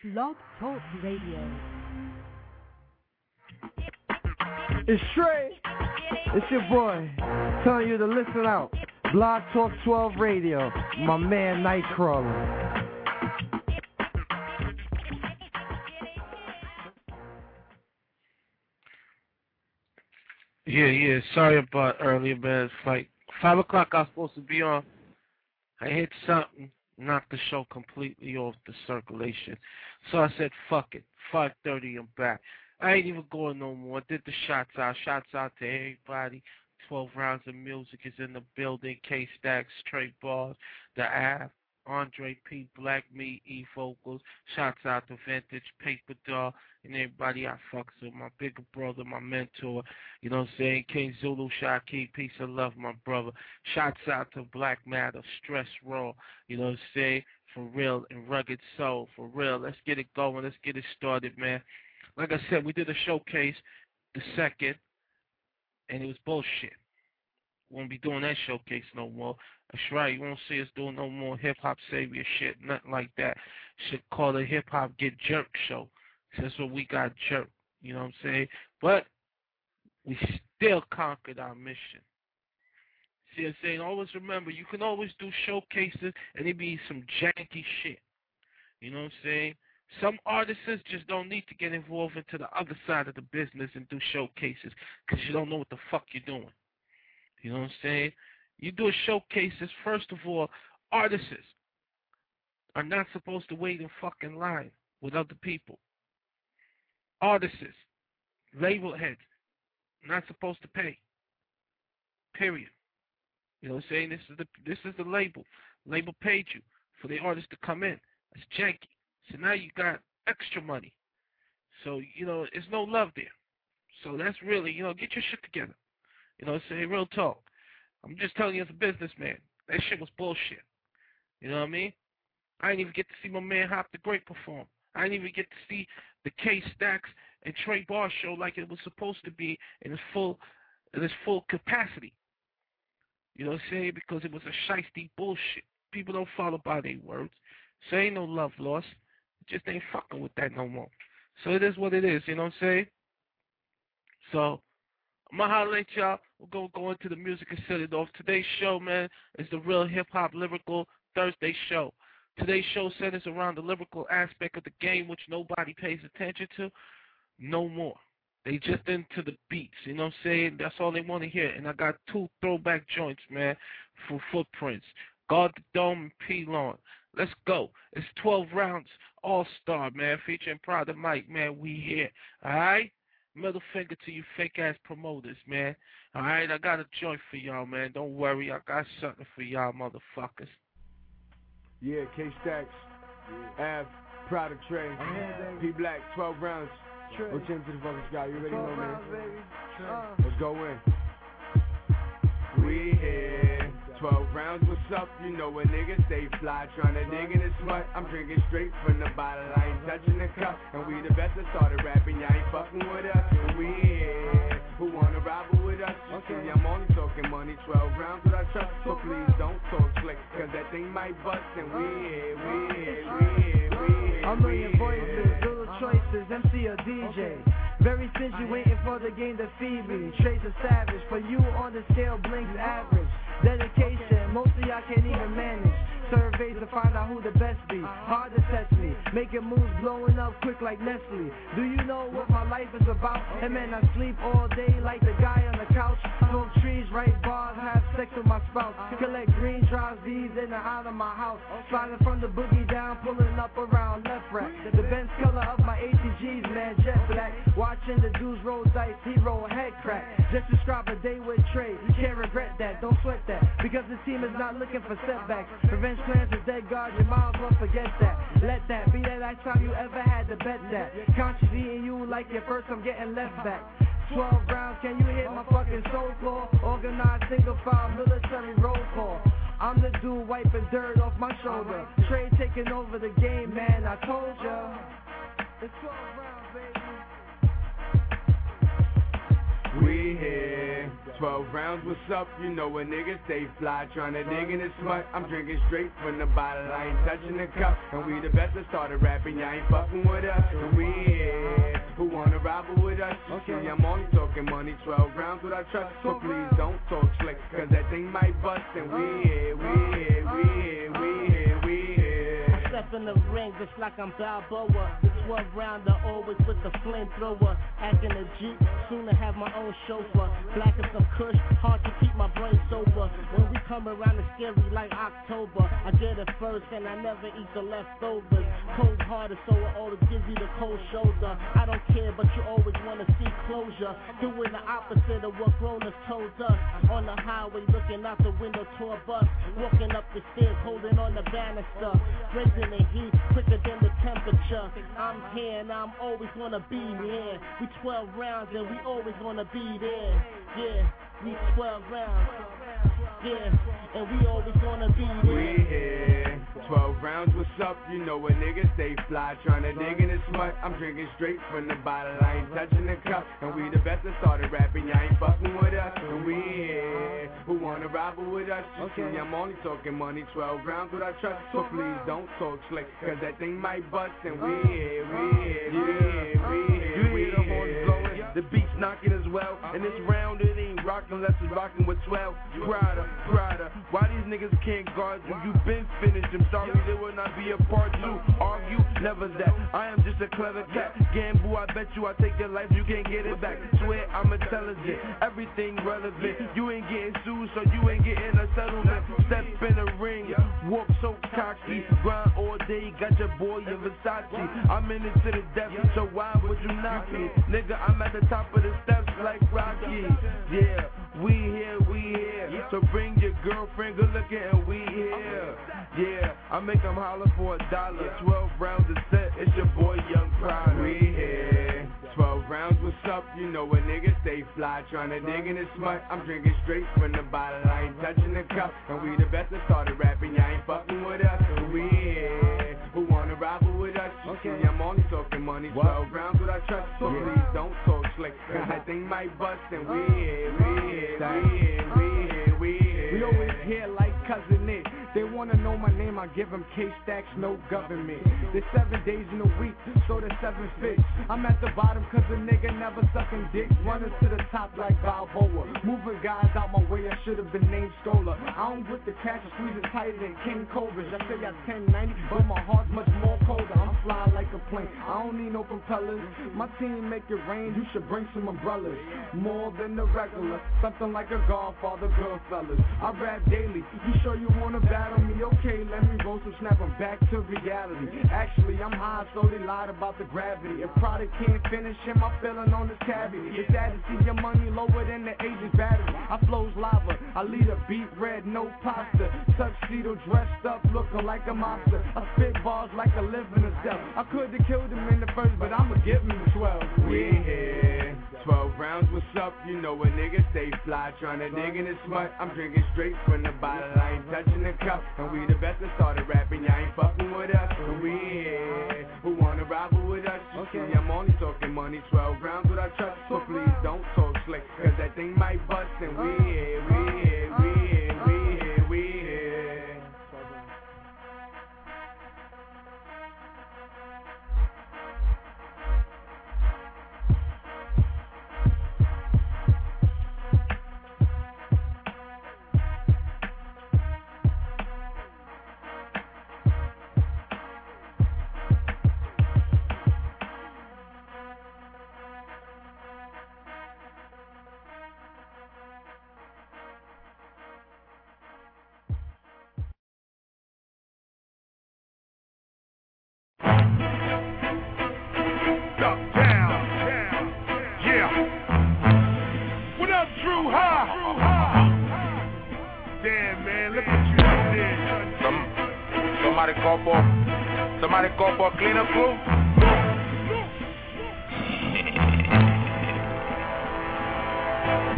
Blog Talk Radio. It's Trey. It's your boy. Telling you to listen out. Blog Talk 12 Radio. My man Nightcrawler. Yeah. Sorry about earlier, man. It's like 5 o'clock I was supposed to be on. I hit something, knocked the show completely off the circulation. So I said, fuck it. 5:30, I'm back. I ain't even going no more. Did the shots out. Shots out to everybody. 12 rounds of music is in the building. K-Stacks, Trey Bars, The Av, Andre P, Black Me, E Vocals. Shots out to Vintage, Paper Doll, and everybody I fucks with. My bigger brother, my mentor. You know what I'm saying? King Zulu, Shaki, peace and love, my brother. Shots out to Black Matter, Stress Raw. You know what I'm saying? For real and rugged soul. For real. Let's get it going. Let's get it started, man. Like I said, we did a showcase the second, and it was bullshit. Won't be doing that showcase no more. That's right. You won't see us doing no more hip-hop savior shit, nothing like that. Should call it hip-hop get jerked show. That's what we got jerked. You know what I'm saying? But we still conquered our mission. See what I'm saying? Always remember, you can always do showcases, and it be some janky shit. You know what I'm saying? Some artists just don't need to get involved into the other side of the business and do showcases because you don't know what the fuck you're doing. You know what I'm saying? You do showcases, first of all, artists are not supposed to wait in fucking line with other people. Artists, label heads, not supposed to pay. Period. You know what I'm saying? This is the label. Label paid you for the artist to come in. It's janky. So now you got extra money. So, you know, there's no love there. So that's really, you know, get your shit together. You know, say real talk. I'm just telling you as a businessman, that shit was bullshit. You know what I mean? I didn't even get to see my man Hop the Great perform. I didn't even get to see the K-Stacks and Trey Bar show like it was supposed to be in its full capacity. You know what I'm saying? Because it was a shiesty bullshit. People don't follow by their words. So ain't no love lost. Just ain't fucking with that no more. So it is what it is, you know what I'm saying? So I'm going to holler at y'all. We're going to go into the music and set it off. Today's show, man, is the Real Hip Hop Lyrical Thursday show. Today's show centers around the lyrical aspect of the game, which nobody pays attention to. No more. They just into the beats, you know what I'm saying? That's all they want to hear. And I got 2 throwback joints, man, for Footprints. Guard the Dome and P-Lawn. Let's go. It's 12 rounds all-star, man, featuring Prada Mike, man. We here, all right? Middle finger to you fake-ass promoters, man. All right, I got a joint for y'all, man. Don't worry, I got something for y'all motherfuckers. Yeah, K-Stacks, Av, Prada Trey, P-Black, 12 rounds. What's into the fucking sky? You already know, man. Let's go in. We here. 12 rounds, what's up? You know a nigga stay fly, tryna dig in his sweat. I'm drinking straight from the bottle, I ain't touching the cup. And we the best that started rapping, y'all ain't fucking with us. And we here, who wanna rival with us? Okay, I'm only talking money, 12 rounds with our trust. So please don't talk slick, cause that thing might bust. And we here. A million voices, little choices, MC or DJ. Very stingy, waiting for the game to feed me. Trey's a savage, for you on the scale blinks average. Dedication, mostly I can't even manage. Surveys to find out who the best be. Hard to test me, making moves blowing up quick like Nestle. Do you know what my life is about? And man, I sleep all day like the guy on the couch. Smoke trees, write bars, have sex with my spouse. Collect green, drive these in and out of my house. Sliding from the boogie down, pulling up around left rack. The Benz color of my ATGs, man, jet black. Watching the dudes roll dice, he roll head crack. Just describe a day with Trey, you can't regret that, don't sweat that. Because the team is not looking for setbacks. Revenge plans is dead guard, you might as well forget that. Let that be the last time you ever had to bet that. Conscious eating you like your first, I'm getting left back. 12 rounds, can you hit my fucking soul call? Organized single file, military roll call. I'm the dude wiping dirt off my shoulder. Trey taking over the game, man, I told ya. It's 12 rounds, baby. We here, 12 rounds, what's up? You know a nigga stay fly, tryna dig in the smut. I'm drinking straight from the bottle, I ain't touching the cup. And we the best that started rapping, y'all ain't fucking with us. And we here, who wanna rival with us? You see, I'm only talking money, 12 rounds without trust. So please don't talk slick, cause that thing might bust. And we here, we here, we here, we here, we here. I step in the ring just like I'm Balboa. The 12 rounder always with the flamethrower. Acting a Jeep, soon to have my own chauffeur. Black as some kush, hard to keep my brain sober. When we come around it's scary like October. I get it first and I never eat the leftovers. Cold hearted so I always give you the cold shoulder. I don't care but you always wanna see closure. Doing the opposite of what grown-ups told us. On the highway looking out the window to a bus. Walking up the stairs holding on the banister. Raising the heat quicker than the temperature. I'm here and I'm always gonna be here. We 12 rounds and we always gonna be there. Yeah, we 12 rounds. Yeah, and we always gonna be there. We here, 12 rounds, what's up? You know a nigga stay fly, tryna dig in the smut. I'm drinking straight from the bottle, I ain't touching the cup. And we the best that started rapping, y'all ain't fucking with us. And we here, who wanna rival with us? You see, I'm only talking money, 12 rounds without trust. So please don't talk slick, cause that thing might bust. And we here, we here, we here, we here. You hear the horns blowing, the beats knocking as well. And this round it ain't rocking unless it's rocking with 12. Prada, why these niggas can't guard you? You been finished, I'm sorry there will not be a part 2. Argue, never that, I am just a clever cat. Gamble, I bet you I take your life, you can't get it back. Swear I'm intelligent, everything relevant. You ain't getting sued, so you ain't getting a settlement. Step in the ring, walk so cocky. Grind all day, got your boy in Versace. I'm in it to the death, so why would you knock me? Nigga, I'm at the top of the steps like Rocky. Yeah, we here. So bring your girlfriend, good looking, and we here. Yeah, I make them holler for $1. 12 rounds a set, it's your boy Young Pride. We here, 12 rounds, what's up? You know a nigga stay fly, tryna dig in the smut. I'm drinking straight from the bottle, I ain't touching the cup. And we the best that started rapping, y'all ain't fucking with us. And we here, who wanna rival with us? You see, I'm only talking money, 12 rounds without trust. So please don't talk slick, cause that thing might bust. And we here, we here, we here, we here, we here. We always here like cousin Nick. They wanna know my name, I give them K-Stacks, no government. There's 7 days in a week, so there's 7 fits. I'm at the bottom cause a nigga never sucking dicks. Running to the top like Balboa. Moving guys out my way, I should've been named Stola. I don't with the cash, I squeeze it tighter than King Cobras. I say got 1090, but my heart's much more colder. I'm flying like a plane, I don't need no propellers. My team make it rain, you should bring some umbrellas. More than the regular, something like a Godfather, Goodfellas. I rap daily, you sure you wanna battle me? Okay, let me roll some, snap 'em back to reality. Actually, I'm high, so they lied about the gravity. If product can't finish him, I'm feeling on this cavity. It's sad to see your money lower than the agent's battery. I flows lava, I lead a beat red, no pasta. Tuxedo dressed up, looking like a monster. I spit bars like a living in a cell. I could've killed him in the first, but I'ma give him 12. We here, 12 rounds, what's up? You know a nigga stay fly, tryna dig in the smut. I'm drinking straight from the bottle, I ain't touching the cup. And we the best that started rapping, y'all ain't fucking with us. And we here, who wanna rival with us? You see, I'm only talking money, 12 rounds without trust. So please don't talk slick, cause that thing might bust. And we here, we here, we here, we here, we here. Somebody call for a cleanup crew? Just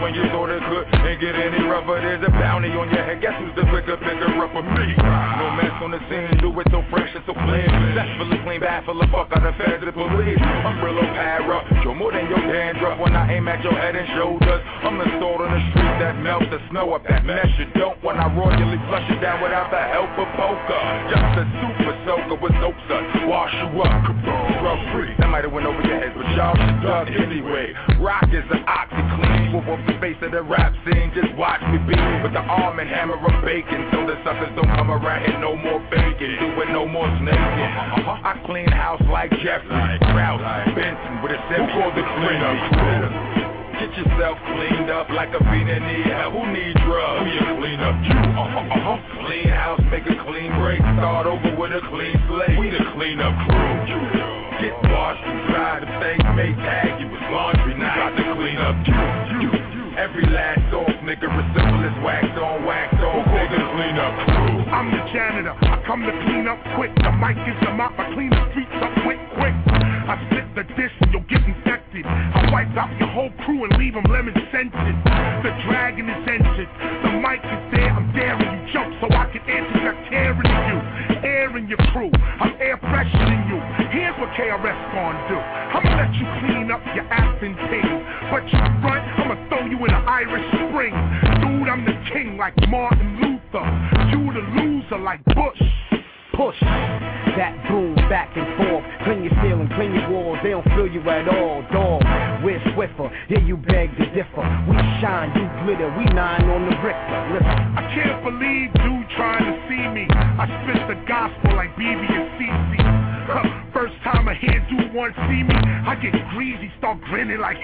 when you thought it could. Ain't get any rougher, there's a bounty on your head. Guess who's the quicker picker up of me? No mess on the scene, do it so fresh and so clean. That's full of clean, bad full of fuck out of feds to police. Umbrella para, show more than your dandruff when I aim at your head and shoulders. I'm the sword on the street that melts the snow up that mess you don't when I royally flush it down without the help of poker. Just a super soaker with soap suds, wash you up, rub free. That might have went over your head, but y'all should dug anyway. Rock is an OxyClean, swoop off the face of the rap scene. Just watch me be with the arm and hammer of bacon, so the suckers don't come around here no more faking, doing no more snaking. I clean house like Jeffrey, Krause, Benson with a semi. Who called the cleanup crew? Get yourself cleaned up like a bean in the air. Who need drugs? Who you clean up? You. Clean house, make a clean break. Start over with a clean slate. We the cleanup crew. Get washed and dry. The things may tag you as laundry night. Got to clean up. You. Every last off, nigga, as simple as wax on, wax off. Who called the cleanup crew? I'm the janitor. I come to clean up quick. The mic is the mop. I clean the streets up quick. I split the dish and you'll get infected. I wipe out your whole crew and leave them lemon scented. The dragon is entered. The mic is there. I'm daring you jump so I can anti-bacterial you. Air in your crew. I'm air freshening you. Here's what KRS gon' do. I'ma let you clean up your Aspen pig. But you front, I'ma throw you in an Irish Spring. Dude, I'm the king like Martin Luther. You the loser like Bush. Push that boom back and forth. Clean your ceiling, clean your walls. They don't feel you at all, dog. We're swifter, here you beg to differ. We shine, you glitter, we 9 on the Richter. Listen. I can't believe dude trying to see me. I spit the gospel like BB and CC. First time a hear dude want to see me, I get greasy, start grinning like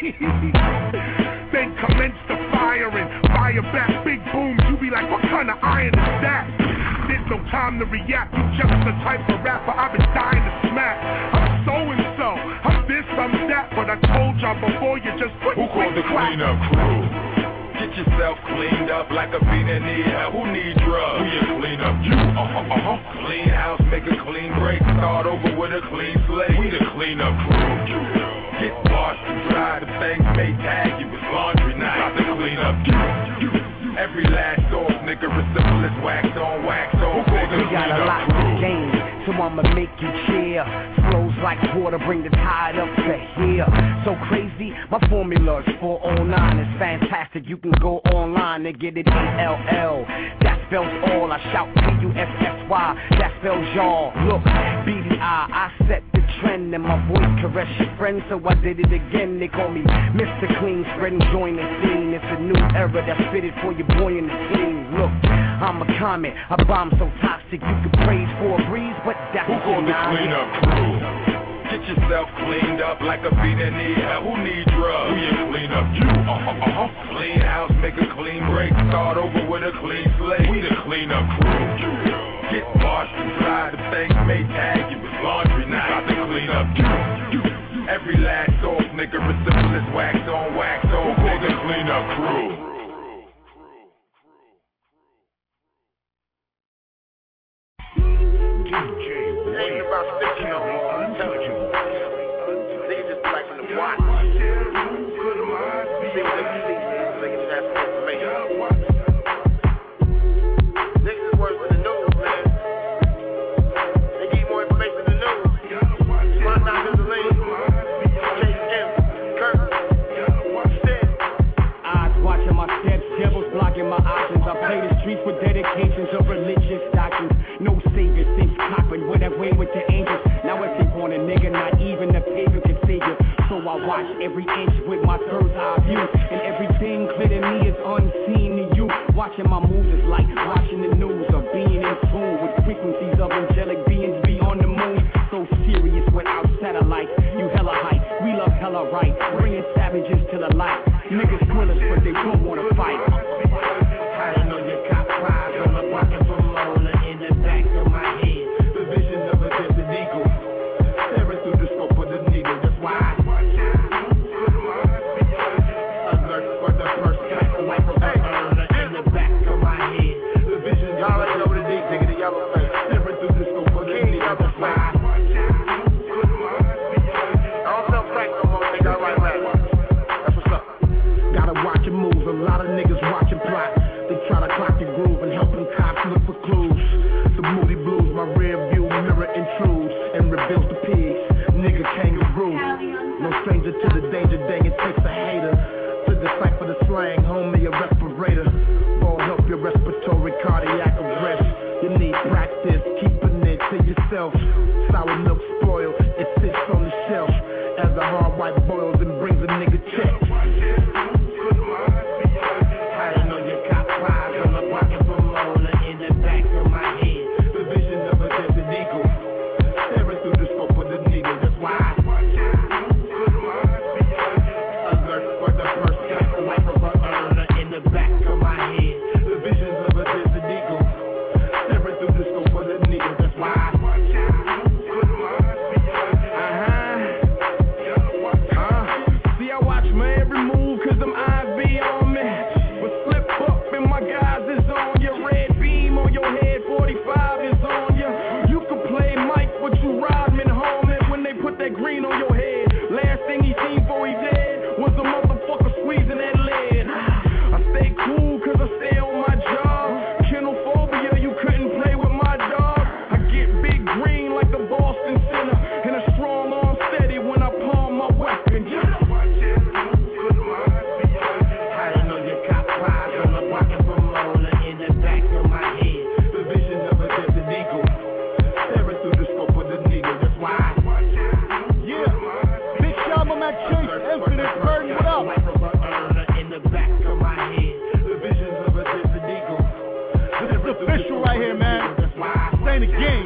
Then commence the firing, fire back, big booms. You be like, what kind of iron is that? There's no time to react. You just the type of rapper I've been dying to smack. I'm so and so, I'm this, I'm that, but I told y'all before you just quit. Who called the cleanup crew? Get yourself cleaned up like a bean in the air. Who need drugs? Who you clean up? You. Clean house, make a clean break. Start over with a clean slate. We the cleanup crew. Get washed and dry. The things may tag you as laundry night. Got to clean up. You. Every last off, nigga, as simple as wax on, wax off. We got a lot to gain, so I'ma make you cheer. Flows like water, bring the tide up to here. So crazy, my formula is 409. It's fantastic, you can go online and get it ALL. That spells all, I shout PUSSY. That spells y'all. Look, BDI, I set the trend and my voice caress your friends, so I did it again. They call me Mr. Clean, spread and join the scene. It's a new era that's fitted for your boy in the scene. Look, I'm a comet, a bomb so toxic you can praise for a breeze, but that's who called the cleanup crew? Get yourself cleaned up like a bean in the air. Who need drugs? Who you clean up? You. Clean house, make a clean break. Start over with a clean slate. We the cleanup crew. Get washed and dry. The things may tag you as laundry night. Got to clean up. You. Every last off, nigga, as simple as wax on, wax off. Who called the cleanup crew? Ain't about sticking no more untouchable. Niggas just like from the watch. See what they see, niggas have some information. Niggas is worse than the news, man. They give you more information than the news. Run down to the lane. Chase him. Kirk. Stead. Eyes watching my steps, devils blocking my options. I play the streets with dedications of religious doctrines. No savior since Cochran would have way with the angels. Now if they want a nigga, not even the paper can save you. So I watch every inch with my bird's eye view. And everything clear to me is unseen to you. Watching my moves is like watching the news or being in tune with frequencies of angelic beings beyond the moon. So serious without satellites, you hella hype. We love hella right, bringing savages to the light. Niggas thrillers, but they don't wanna fight. I know you got pride on the pocket from Lola in the back of my head. The vision of a distant eagle, staring through the scope of the needle. That's why alert for the first time, like a burner in the back of my head. The vision of a distant eagle, staring through the scope of the needle. That's why I don't sell crack no more, nigga. I write rap. That's what's up. Gotta watch your moves, leagues. Nigga kangaroo. No stranger to the danger, dang it takes a hater to decipher the slang, homie, a respirator. Won't help your respiratory cardiac arrest. You need practice, keeping it to yourself. Sour milk spoiled, it sits on the shelf. As the hard white boils and brings a nigga check. I didn't know you caught flies on the pocket Pomona in the back of my head. The vision of a desert eagle, staring through the scope of the needle. That's why alert for the first time, life of a earner in the back of my head. The visions of a desert eagle, staring through the scope of the needle. That's why. Green on your head. Last thing he seen before he dead was the motherfucker squeezing that lead. I stay cool cause I stay on my job. Kennelphobia, you couldn't play with my dog. I get big green like a Boston Center, and a strong arm steady when I palm my weapon. I didn't know you caught flies on the pocket Pomona in the back of my head. The vision of a desert eagle, staring through the scope of the needle. That's why. Mac Chase, Infinite Burden, what up? In the back of my head, the visions of a desert eagle. This is official right here, man. This ain't a game.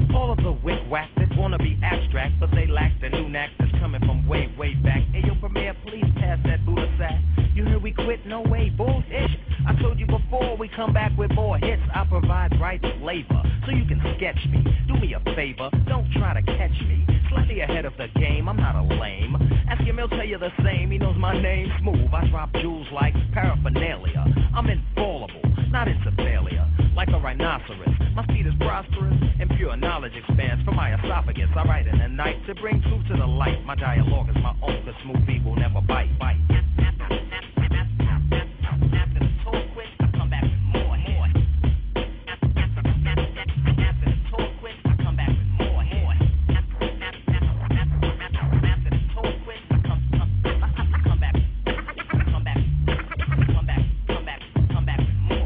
Wanna be abstract, but they lack the new knack that's coming from way, way back. Hey, yo, Premier, we quit, no way, bullshit. I told you before, we come back with more hits. I provide right flavor, so you can sketch me. Do me a favor, don't try to catch me. Slightly ahead of the game, I'm not a lame. Ask him, he'll tell you the same. He knows my name, Smooth. I drop jewels like paraphernalia. I'm infallible, not into failure. Like a rhinoceros, my speed is prosperous, and pure knowledge expands from my esophagus. I write in the night to bring truth to the light. My dialogue is my own, cause Smooth B will never bite. After the tour quit, I come back with more. After the tour quit, I come back with more. After the tour quit, I come back with more.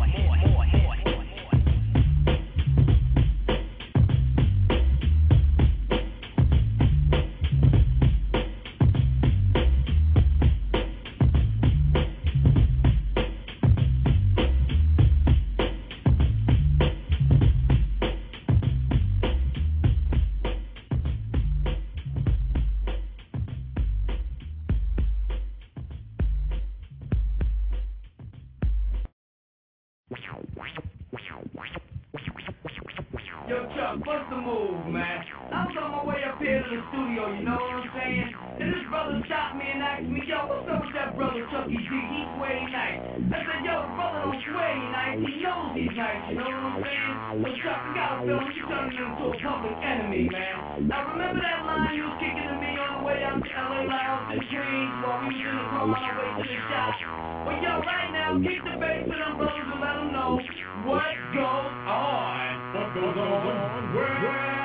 Yo, Chuck, what's the move, man? I was on my way up here to the studio, you know what I'm saying? And this brother stopped me and asked me, yo, what's up with that brother Chucky D? He sway nice. I said, yo, the brother don't sway nice, he knows he's nice, you know what I'm saying? So Chuck, we got a feeling you turning into a public enemy, man. Now remember that line you was kicking to me on the way out to LA Lounge in Queens while we was in the car on our way to the shop? Well, yo, right now, kick the bass to them brothers and let them know what goes on. What goes on? Well,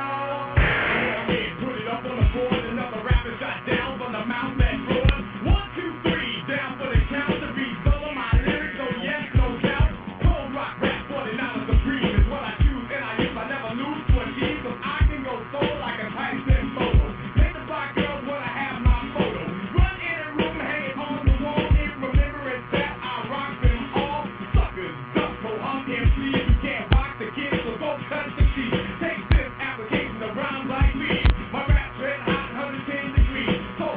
put it up on the board. Another rapper shot down from the mouth that roars. 1, 2, 3, down for the count. The beat solo, my lyrics, oh yes, no doubt. Cold rock rap, 49 supreme is what I choose, and I never lose to a team, 'cause I can go solo like a Tyson photo. Make the black girls wanna have my photo. Run in a room, hang it on the wall, and remember it's that I rock them all. Suckers, duck, go on MCs, you can't rock the kids, so go touch the sheet. Take this application of rhymes like me. My rap's red hot, 110 degrees. So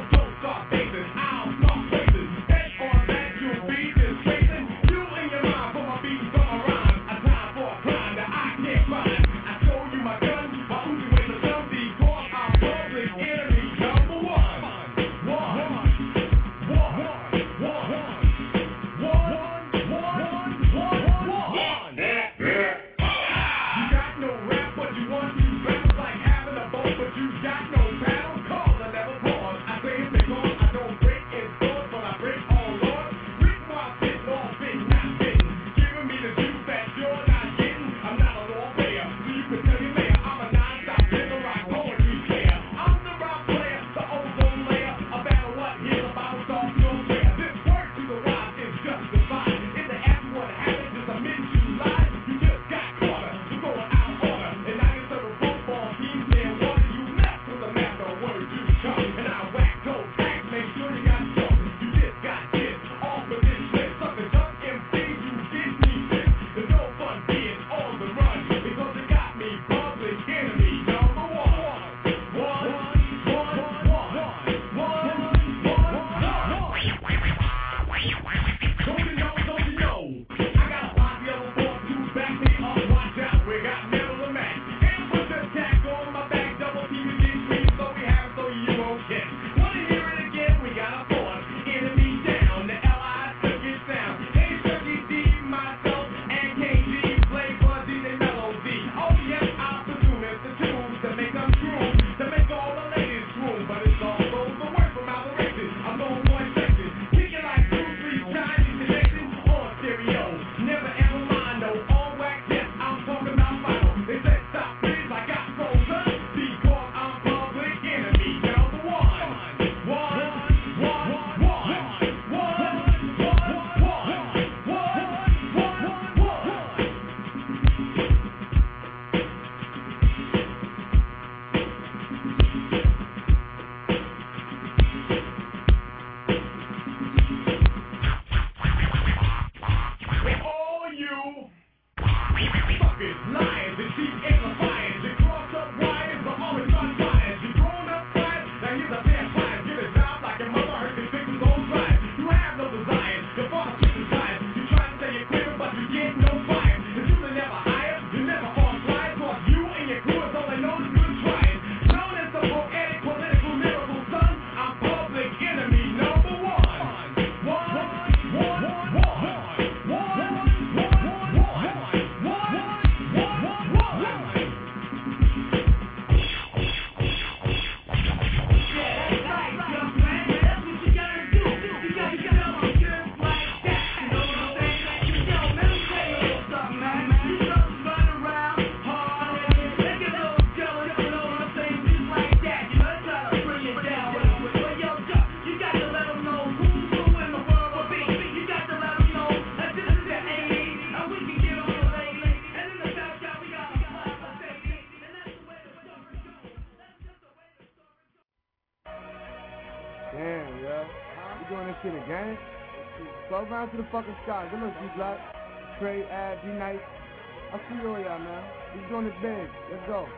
run this shit again. 12 rounds to the fucking sky. Good luck, G-Block. Trey, Ab, D-Nice. I see all y'all, man. He's doing it big. Let's go.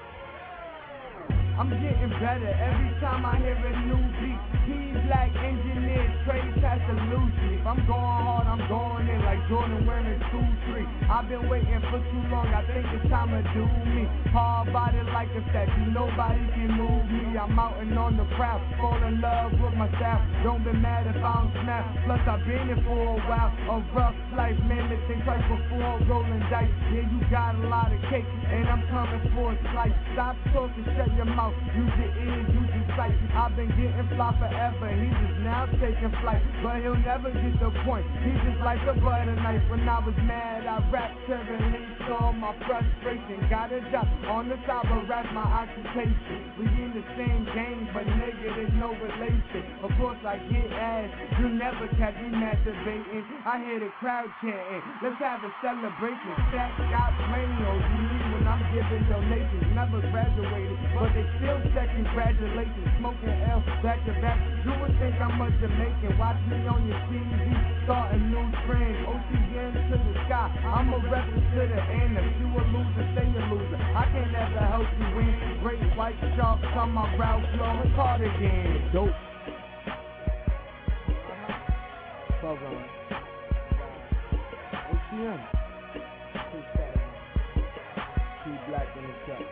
I'm getting better every time I hear a new beat. P-Black engineer, Trey past the Lucy. If I'm going hard, I'm going in like Jordan wearing 2-3. I've been waiting for too long, I think it's time to do me. Hard body like a statue, nobody can move me. I'm out and on the crowd, fall in love with my style. Don't be mad if I don't snap, plus I've been here for a while. A rough life, man, that think twice before rolling dice. Yeah, you got a lot of cake, and I'm coming for a slice. Stop talking, shut your mouth. Use your ears, use your sight. I've been getting fly forever. He just now taking flight, but he'll never get the point. He's just like a butter knife. When I was mad, I rapped to release all my frustration. Got a job on the side, but rap my occupation. We in the same game, but nigga, there's no relation. Of course I get ass. You never catch me masturbating. I hear the crowd chanting. Let's have a celebration. Stack got plenty on you when I'm giving donations. Never graduated, but they still say congratulations. Smoking L back to back. You would think I'm a Jamaican. Watch me on your TV. Start a new trend. OCN to the sky. I'm a reference to the end. If you a loser, stay a loser. I can't ever help you win. Great white sharks on my Ralph Lauren cardigan. Dope. Program. OCN. P-Black in the cut.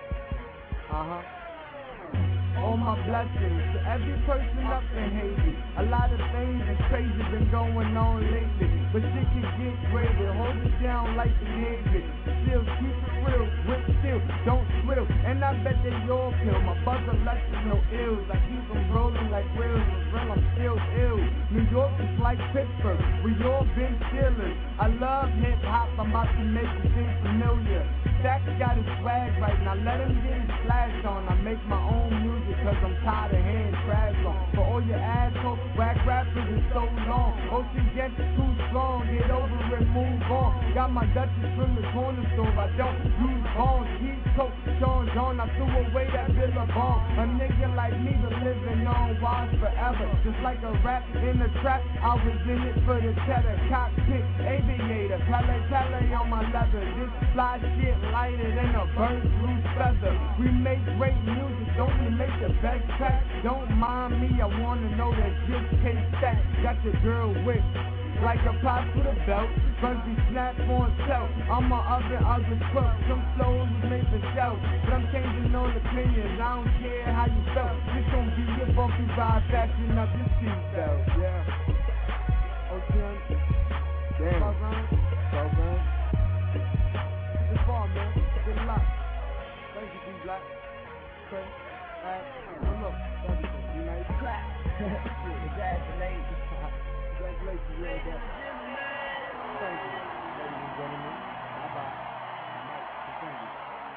All my blessings to every person up in Haiti. A lot of things and crazy been going on lately, but shit can get greater. Hold it down like the nigga. Still keep it real, whip still, don't swill. And I bet they all kill. My buzzer left is no ills. I keep them rolling like wheels. For real, I'm still ill. New York is like Pittsburgh. We all been stealers. I love hip hop. I'm about to make you seem familiar. Stack got his swag right now. Let him get his flash on. I make my own music cause I'm tired of hearing trash on. For all your assholes, whack rappers is so long. OCN too strong. Get over it, move on. Got my Dutchess from the corner store. I don't use bones. Keep Coke, Sean John. I threw away that Billabong. A nigga like me been living on wise forever. Just like a rat in the trap. I was in it for the cheddar. Cockpit, aviator. Pele on my leather. This fly shit lighter than a burnt blue feather. We make great music, don't we make the best track? Don't mind me, I wanna know that just can't stack. Got your girl whip like a pop with a belt. Bugsy snap on self. I'm a oven ugly quilt. Some flows was made for show, but I'm changing all opinions. I don't care how you felt. This gon' be your bumpy ride, fasten up your seatbelt. Yeah. Okay. Damn. Program. It's far, man. Good luck. Thank you, D-Black. Okay. Look. Thank you. You nice. Clap. Congratulations. Congratulations, real good. Thank you, ladies and gentlemen. Bye-bye. Mike, continue.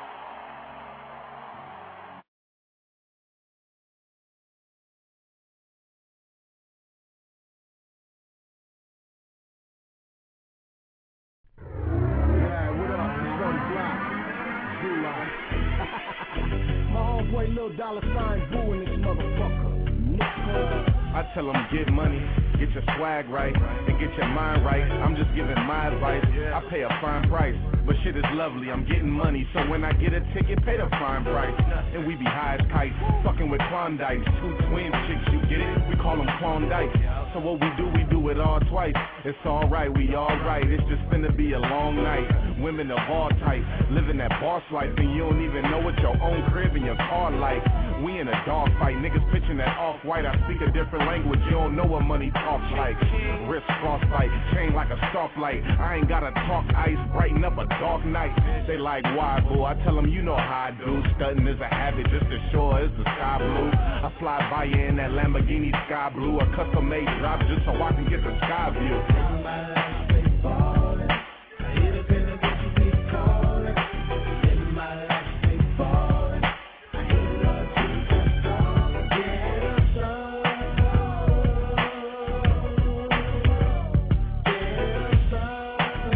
Homeboy, Lil Dollar Sign Boo in this motherfucker. I tell them get money, get your swag right, and get your mind right. I'm just giving my advice. I pay a fine price, but shit is lovely, I'm getting money. So when I get a ticket, pay the fine price. And we be high as kites, fucking with Klondike. Two twin chicks, you get it? We call them Klondike. So what we do it all twice. It's alright, we alright. It's just finna be a long night. Women of all types, living that boss life, and you don't even know what your own crib and your car like. We in a dog fight, niggas pitching that off-white. I speak a different language, you don't know what money talks like. Wrist frostbite, chain like a soft light. I ain't gotta talk ice, brighten up a dark night. They like, why, boo? I tell them, you know how I do. Stunting is a habit, just as sure as the sky blue. I fly by you in that Lamborghini sky blue, a custom-made drop just so I can get the sky view.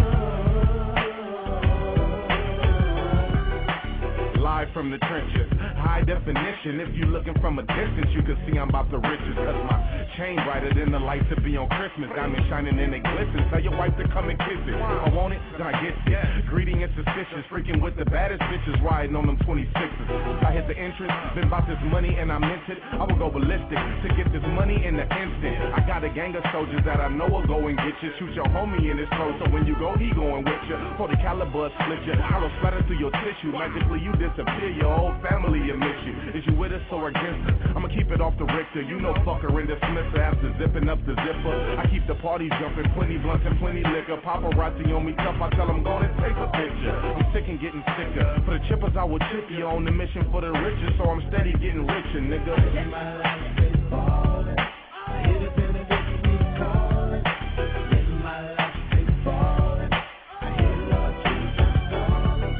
From the trenches, high definition. If you looking from a distance, you can see I'm about the richest. Cause my chain brighter than the lights to be on Christmas. Diamonds shining and they glisten. Tell your wife to come and kiss it. If I want it, then I get it. Greedy and suspicious, freaking with the baddest bitches riding on them 26s. I hit the entrance, been about this money and I meant it. I will go ballistic to get this money in the instant. I got a gang of soldiers that I know will go and get you. Shoot your homie in his throat, so when you go, he going with you. 40 caliber split you. Hollow splatter through your tissue. Magically you disappear, your whole family will miss you. Is you with us or against us? I'ma keep it off the Richter. You know fucker and dismisser after zipping up the zipper. I keep the party jumping, plenty blunts and plenty liquor. Paparazzi on me tough, I tell them go and take a picture. I'm sick and getting sicker. For the chippers I will chip you on the mission for the riches, so I'm steady getting richer, nigga. My life is ballin'. I hit it in the bitch, we callin'. Living my life is ballin'. I hear Lord Jesus calling.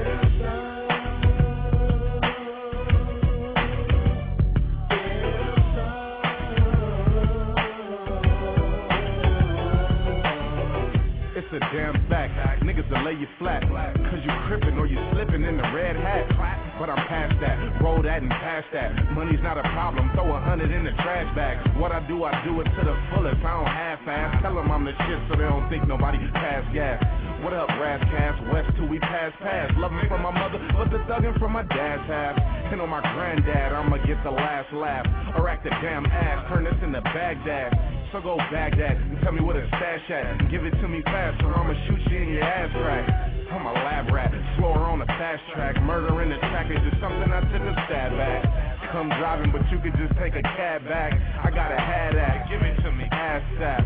It's a damn fact. Niggas will lay you flat. Cause you crippin' or you slippin' in the red hat. But I'm past that, roll that and pass that. Money's not a problem, throw 100 in the trash bag. What I do it to the fullest, I don't half-ass. Tell them I'm the shit so they don't think nobody pass gas. What up, Rascast, West till we pass. Loving from my mother, but the thuggin' from my dad's half. And on my granddad, I'ma get the last laugh. Or act a damn ass, turn this into Baghdad. So go Baghdad and tell me where the stash at. Give it to me fast or I'ma shoot you in your ass crack. I'm a lab rat, slower on the fast track. Murder in the track is just something I took a stab at. Come driving, but you could just take a cab back. I got a hat at, give it to me, ass sap.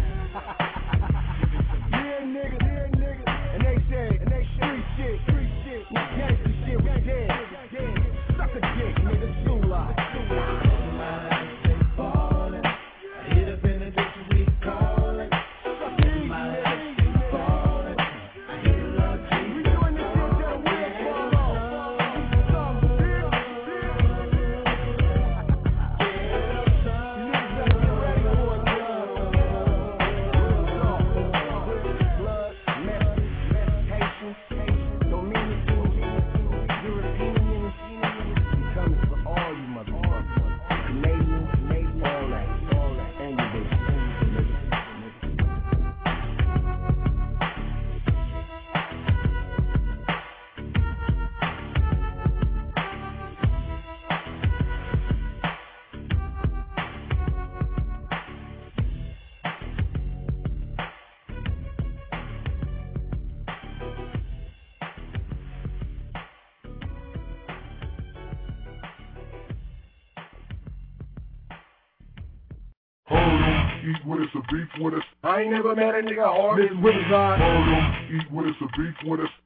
Yeah, niggas, and they say, street shit, now gangsta shit, we dead. Suck a dick, nigga, too live. Eat with us or beef with us. I ain't never met a nigga hard as Riverside. Hold on, eat with us or beef with us.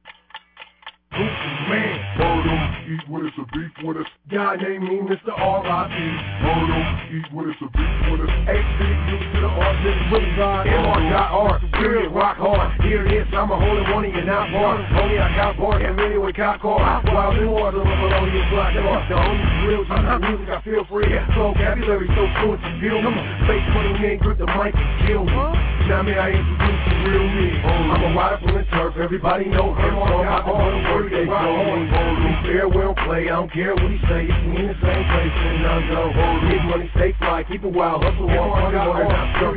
Man, hold on, eat with us or beef with us. God named me Mr. R.I.P. Hold on, eat with us or beef with us. HBU to the R to the Riverside. MR.R, period, rock hard. Here it is, I'm a holy one and you're not born. Only I got bored and many with cop car. Wild in water, below your block. The only real time music I feel free. Vocabulary so fluent you feel me. Face 20 men, grip the mic and kill me. Now me, I introduce the real me. I'm a rider from the turf, everybody know her. So I'm the word they call me. We fair, we don't play, I don't care what he say. It's me in the same place and I go. Big money, stay fly, keep it wild, hustle, walk, money, not stuff,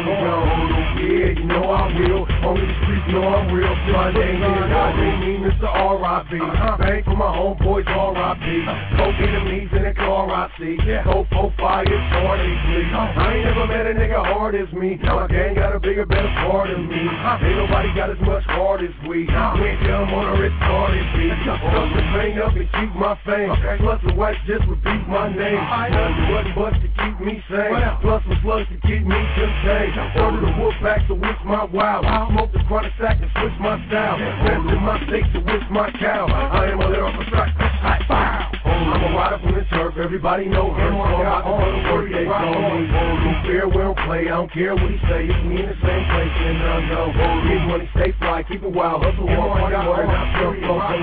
yeah, you know I'm real. Only the streets know I'm real. My name is God, they mean Mr. R.I.P. Bang for my homeboys, R.I.P. Coke enemies in the car, I see. Go for fire, hard they bleed. I ain't never met a nigga hard as me. My gang got a bigger, better part of me. Ain't nobody got as much heart as we. Can't come on a retarded beat. Just hang up and keep my fame. Plus the whites just repeat my name. Nothing but bust to keep me sane. Plus some slugs to keep me contained. Order the wolf back to which my wow. Smoke the chronic sack and switch my style. Rest in my steak to which my cow. I am a little strike. I'm a rider from the turf, everybody know her. So I'm out on the work, they call me. Don't fair, we don't play, I don't care what he say. It's me in the same place and I go. Get money, stay fly, keep it wild, hustle, walk, party, water, not stuff,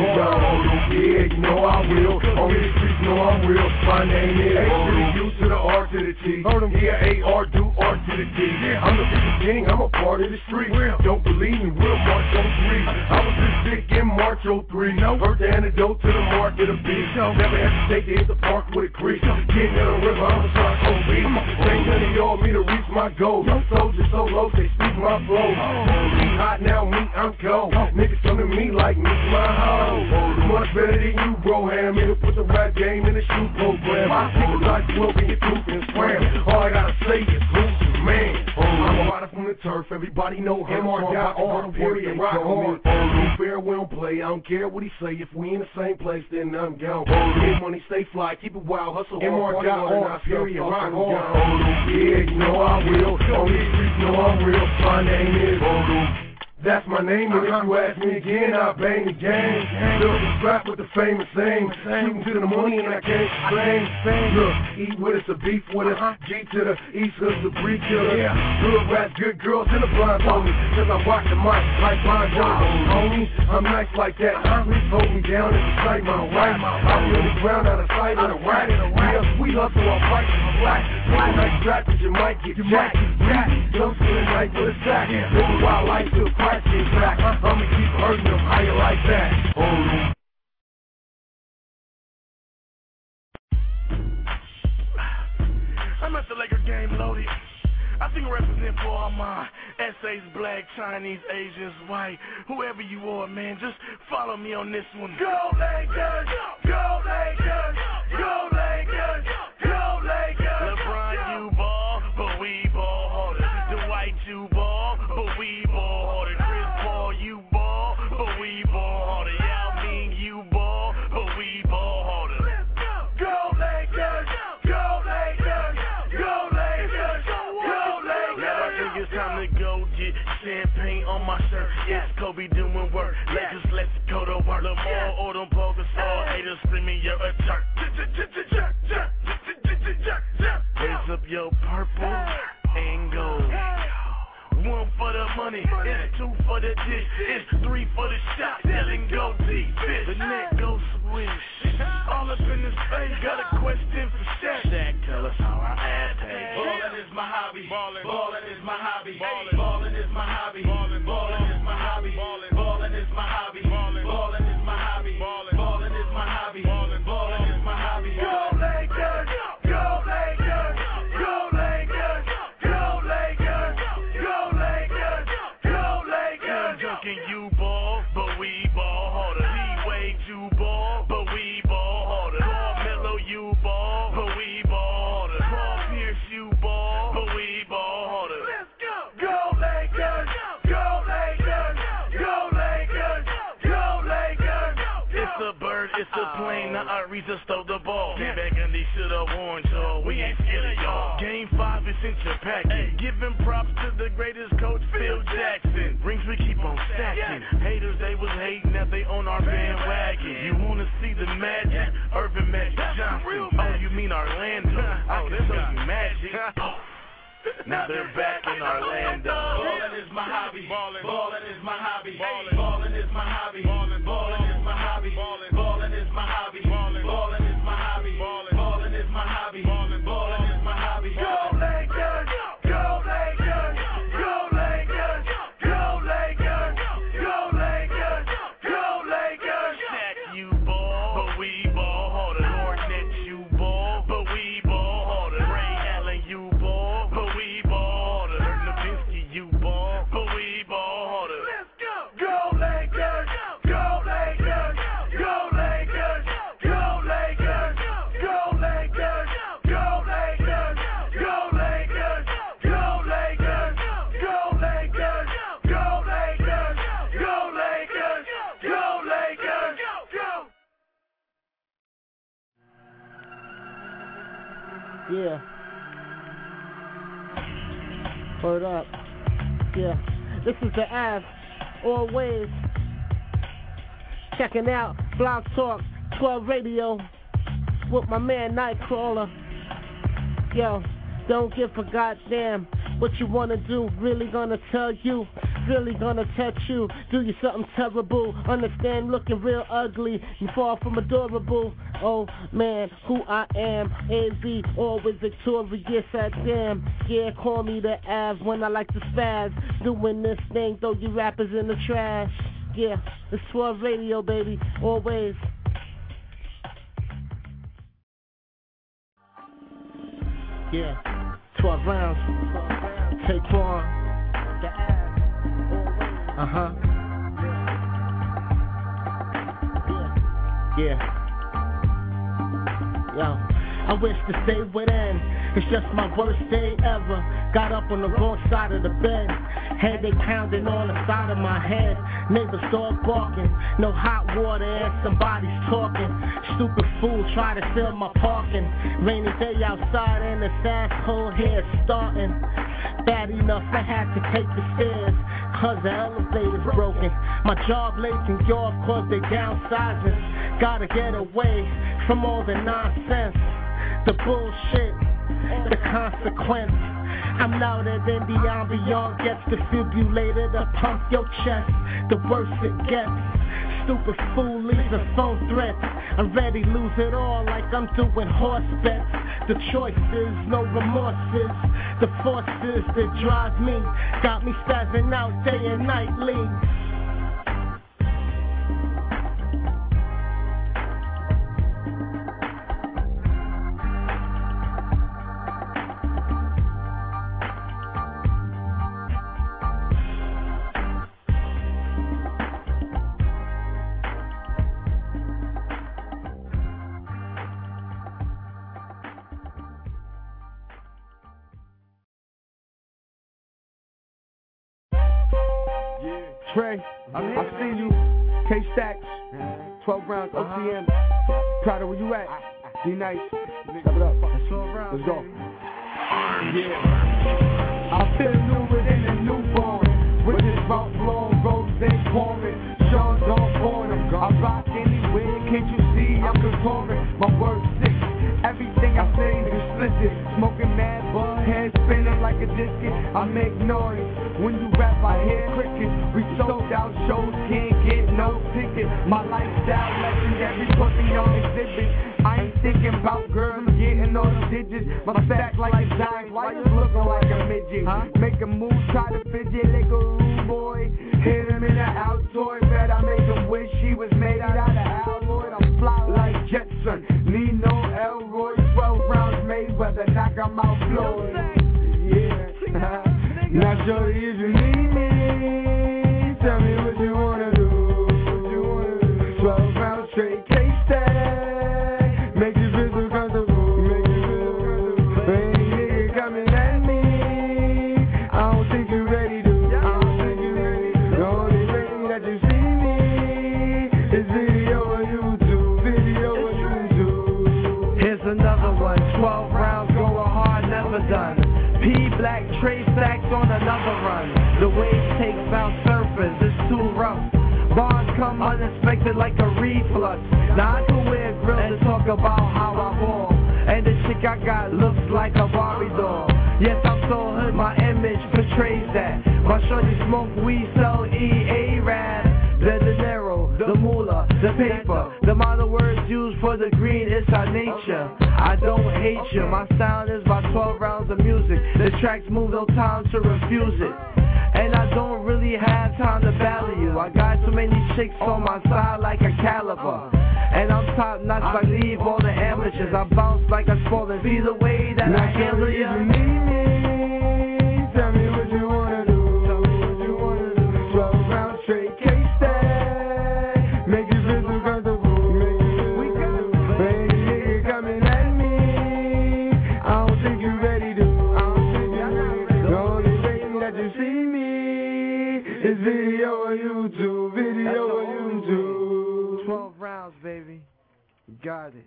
yeah, you know I will. Only the streets know I'm real. My name is A to the U to the R to the T. Yeah, A-R do R to the D. I'm the biggest king, I'm a part of the street. Don't believe me, we'll march on 3. I was this sick in March 03. Heard the antidote to the mark of the beast. Never hesitate to hit the park with a crease. King of the river, I'm a shot on beat. Ain't none of y'all me to reach my goal. Soldiers so low, they speak my flow. Me hot now, me, I'm cold. Niggas come to me like me, my hoe. Much better than you, bro. Ham in to put the rap game in the shoe program. My niggas like 12 in your tooth and swam. All I gotta say is who's your man? I'm a rider from the turf, everybody know him. MR.R, period, rock on. Fair, we don't play, I don't care what he say. If we in the same place, then I'm gone. Get money, stay fly, keep it wild, hustle hard. MR.R, period, rock on. Yeah, you know I will. On these streets, know I'm real. My name is Voodoo. That's my name, and if you ask me again, I'll bang the game. Build the strap with the famous thing. Shooting to the money, and I can't fame. Look, eat with us, a beef with us. G to the East Hood, the breed killer. Good rats, good girls, and the blind homie. Cause I rock the mic like Bon Jovi. Homie, I'm nice like that. Please hold me down and recite my right. I'll be on the ground out of sight of the right. We hustle, I'm fighting, I'm black. One night strap, cause you might get jacked. Don't spend the night with a sack. Live a wild life to the back. I'ma keep hurting them, how you like that? I'm at the Laker game loaded. I think I represent for all my essays, black, Chinese, Asians, white, whoever you are, man. Just follow me on this one. Go Lakers! Go Lakers! Go Lakers! Go Lakers! LeBron, you ball, but we ball harder. Dwight, you ball, but we ball harder. Chris Paul, you ball, but we ball harder. Yao Ming, you ball, but we ball harder. Go Lakers! Go Lakers! Go Lakers! Go Lakers! Now I think it's time to go get champagne on my shirt. It's Kobe doing work. Lakers, let's go to work. Lamar or them Pocus, all haters screaming, you're a jerk. Raise up your purple and gold. 1 for the money, it's 2 for the dish, it's 3 for the shot, yelling go deep, bitch. The neck goes swish, all up in his face, got a question for Shaq. Shaq, tell us how our ass tastes. Ballin' is my hobby, ballin' is my hobby, ballin' is my hobby, ballin' is my hobby, ballin' is my hobby, ballin' is my hobby, ballin' is my hobby, ballin' is my hobby. Go Lakers, go Lakers, go Lakers, go Lakers, go Lakers, go Lakers. Joking, you ball, but we ball harder. Leeway, you ball, but we ball harder. Carmelo, you ball, but we ball harder. Paul Pierce, you ball, but we ball harder. Let's go. Go Lakers, go Lakers, go Lakers, go Lakers. It's a bird, it's a plane, now Ariza stole the ball. Get back and they should've warned y'all, we ain't scared of y'all. Game 5 is in your packet. Giving props to the greatest coach, Phil Jackson. Rings we keep on stacking. Haters, they was hating that they on our bandwagon. You wanna see the magic? Urban Magic Johnson. Oh, you mean Orlando? I can show you magic. Now they're back in Orlando. Ballin' is my hobby. Ballin' is my hobby. Ballin' is my hobby. Ballin' is my hobby. Ballin' is my hobby. Ballin' is my hobby. Ballin' is my hobby. Ballin' is my hobby. Go Lakers! Go Lakers! Go Lakers! Go Lakers! Go Lakers! Go Lakers! Shaq, you ball, but we ball harder. Hornet, you ball, but we ball harder. Ray Allen, you ball, but we ball harder. Nowitzki, you ball, but we ball harder. Let's go! Go Lakers! Go Lakers! Go Lakers! Go Lakers! Go Lakers! Go Lakers! Go Lakers! Go Lakers! Go Lakers! Go Lakers! Go Lakers! Go Lakers! Go! Yeah. Hold up. Yeah. This is the Av. Always. Checking out Blog Talk 12 Radio with my man Nightcrawler. Yo, Don't give a goddamn what you wanna do. Really gonna tell you, really gonna touch you. Do you something terrible? Understand, looking real ugly. You far from adorable. Oh man, who I am. AV, always victorious. I damn. Yeah, call me the Av when I like to spaz. Doing this thing, throw you rappers in the trash. Yeah, it's Swerve Radio, baby. Always. Yeah, 12 rounds. Take one. Uh-huh. Yeah. Yo, I wish the day would end. It's just my worst day ever. Got up on the wrong side of the bed. Headache pounding on the side of my head. Neighbors dog barking. No hot water and somebody's talking. Stupid fool try to steal my parking. Rainy day outside and this asshole here starting. Bad enough I had to take the stairs, cause the elevator's broken. My job late in York cause they downsizing. Gotta get away from all the nonsense, the bullshit, the consequence. I'm louder than the ambiance gets. Defibrillator to pump your chest. The worse it gets. Stupid fool leaves a phone threat. I'm ready to lose it all like I'm doing horse bets. The choice is no remorses. The forces that drive me got me spazzing out day and nightly. Trey, I see you. K-Stacks, 12 rounds, OTM. Proud of where you at. D-Nice, step it up. Let's go. Yeah. I feel new within a newborn. With this rock long rose, they pouring. Sean's on point. I rock anywhere, can't you see I'm conforming? My words sick. Everything I say is explicit. Smoking mad bud, head spinning like a discus. I make noise. When you rap, I hear crickets. We sold out shows, can't get no tickets. My lifestyle legendary, put me on exhibit. I ain't thinking about girls getting all the digits. My stack like a giant, why you looking like a midget? Make a move, try to fidget like a rude boy. Hit him in the Altoid, bet I make him wish he was made out of alloy. I'm fly like Jetson, need no Elroy. 12 rounds made, whether knock him out Floyd. Yeah. Now shorty, if you need me, tell me what you wanna do. 12 rounds straight K-Stack, make you feel so comfortable. Any nigga coming at me, I don't think you ready to. The only way that you see me is video on YouTube. Here's another one, 12 rounds going hard, never done. P-Black Trey Stacks on another run. The wave takes out surface, it's too rough. Bars come unexpected like a reflux. Now I can wear grills and talk about how I ball. And the chick I got looks like a Barbie doll. Yes, I'm so hood, my image portrays that. My shorty smoke weed, sell E-A-Rad. The dinero, the moolah, the paper. The amount of words used for the green, it's our nature. I don't hate you, my sound is my 12 rounds of music. The tracks move, no time to refuse it. And I don't really have time to battle you. I got too many chicks on my side like a caliber. And I'm top notch, I leave all the amateurs. I bounce like a spoiler, be the way that I handle you. If you need me, tell me what you wanna do. 12 rounds straight K-Stack, make you feel so comfortable. Any nigga coming at me, I don't think you ready to. The only way that you see me is video on YouTube. 12 rounds, baby. You got it.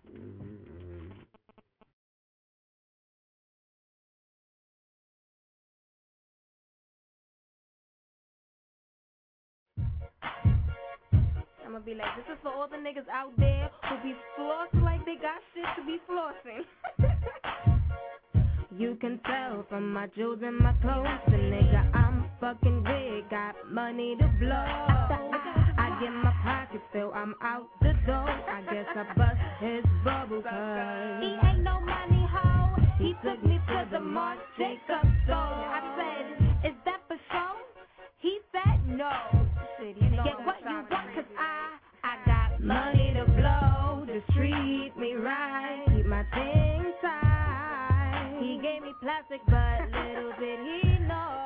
I'ma be like, this is for all the niggas out there who be flossing like they got shit to be flossing. You can tell from my jewels and my clothes. The nigga, I'm fucking big, got money to blow. I get my pockets filled, I'm out the door. I guess I bust his bubble cause he ain't no money hoe. He took me to the Marc Jacobs store. I said, is that for show? He said no. Get what you want cause I got money to blow. Just treat me right, keep my things tight. He gave me plastic but little did he know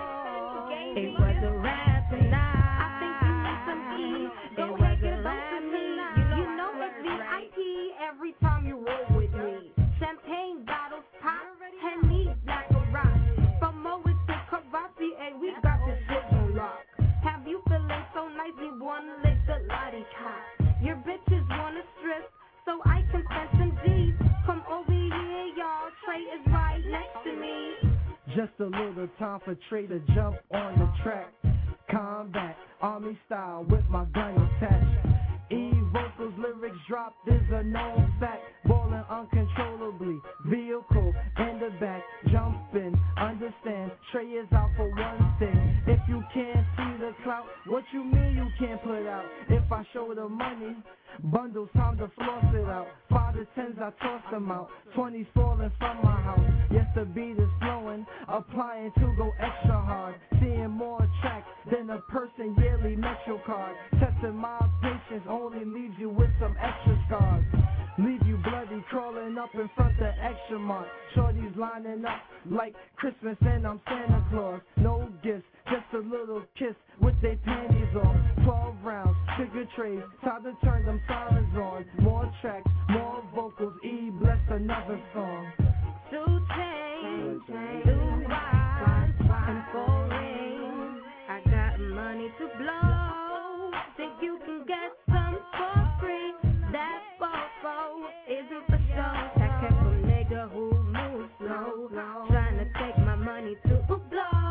it was a rap tonight. I think you need some E. Go ahead, get a dose of me. You know it's VIP every time you roll with me. Champagne bottles pop, Henny like a rock. From Moet to Cavassier, we got this shit on lock. Have you feeling so nice you wanna lick the lottie top? Your bitches wanna strip, so I can spend some G's. Come over here, y'all. Trey is right next to me. Just a little time for Trey to jump on the track. Combat, army style with my gun attached. E-vocals, lyrics dropped is a known fact. Ballin' uncontrollably, vehicle in the back. Jumping, understand, Trey is out for one thing. If you can't see the clout, what you mean you can't put out? If I show the money, bundles, time to floss it out. 5 to 10s, I toss them out. 20s falling from my house. Yes, the beat is flowing, applying to go extra hard. Seeing more tracks than a person yearly Metro card. Testing my patience only leaves you with some extra scars. Leave you bloody crawling up in front of extra mark. Shorties lining up like Christmas and I'm Santa Claus. No gifts, just a little kiss with they panties on. 12 rounds, sugar trays, time to turn them sirens on. More tracks, more vocals, E bless another song. 2 chains, 2 wives, and 4 rings. I got money to blow. Think you can get some for free? That fofo isn't for show. I kept a nigga who moves slow, trying to take my money to a blow.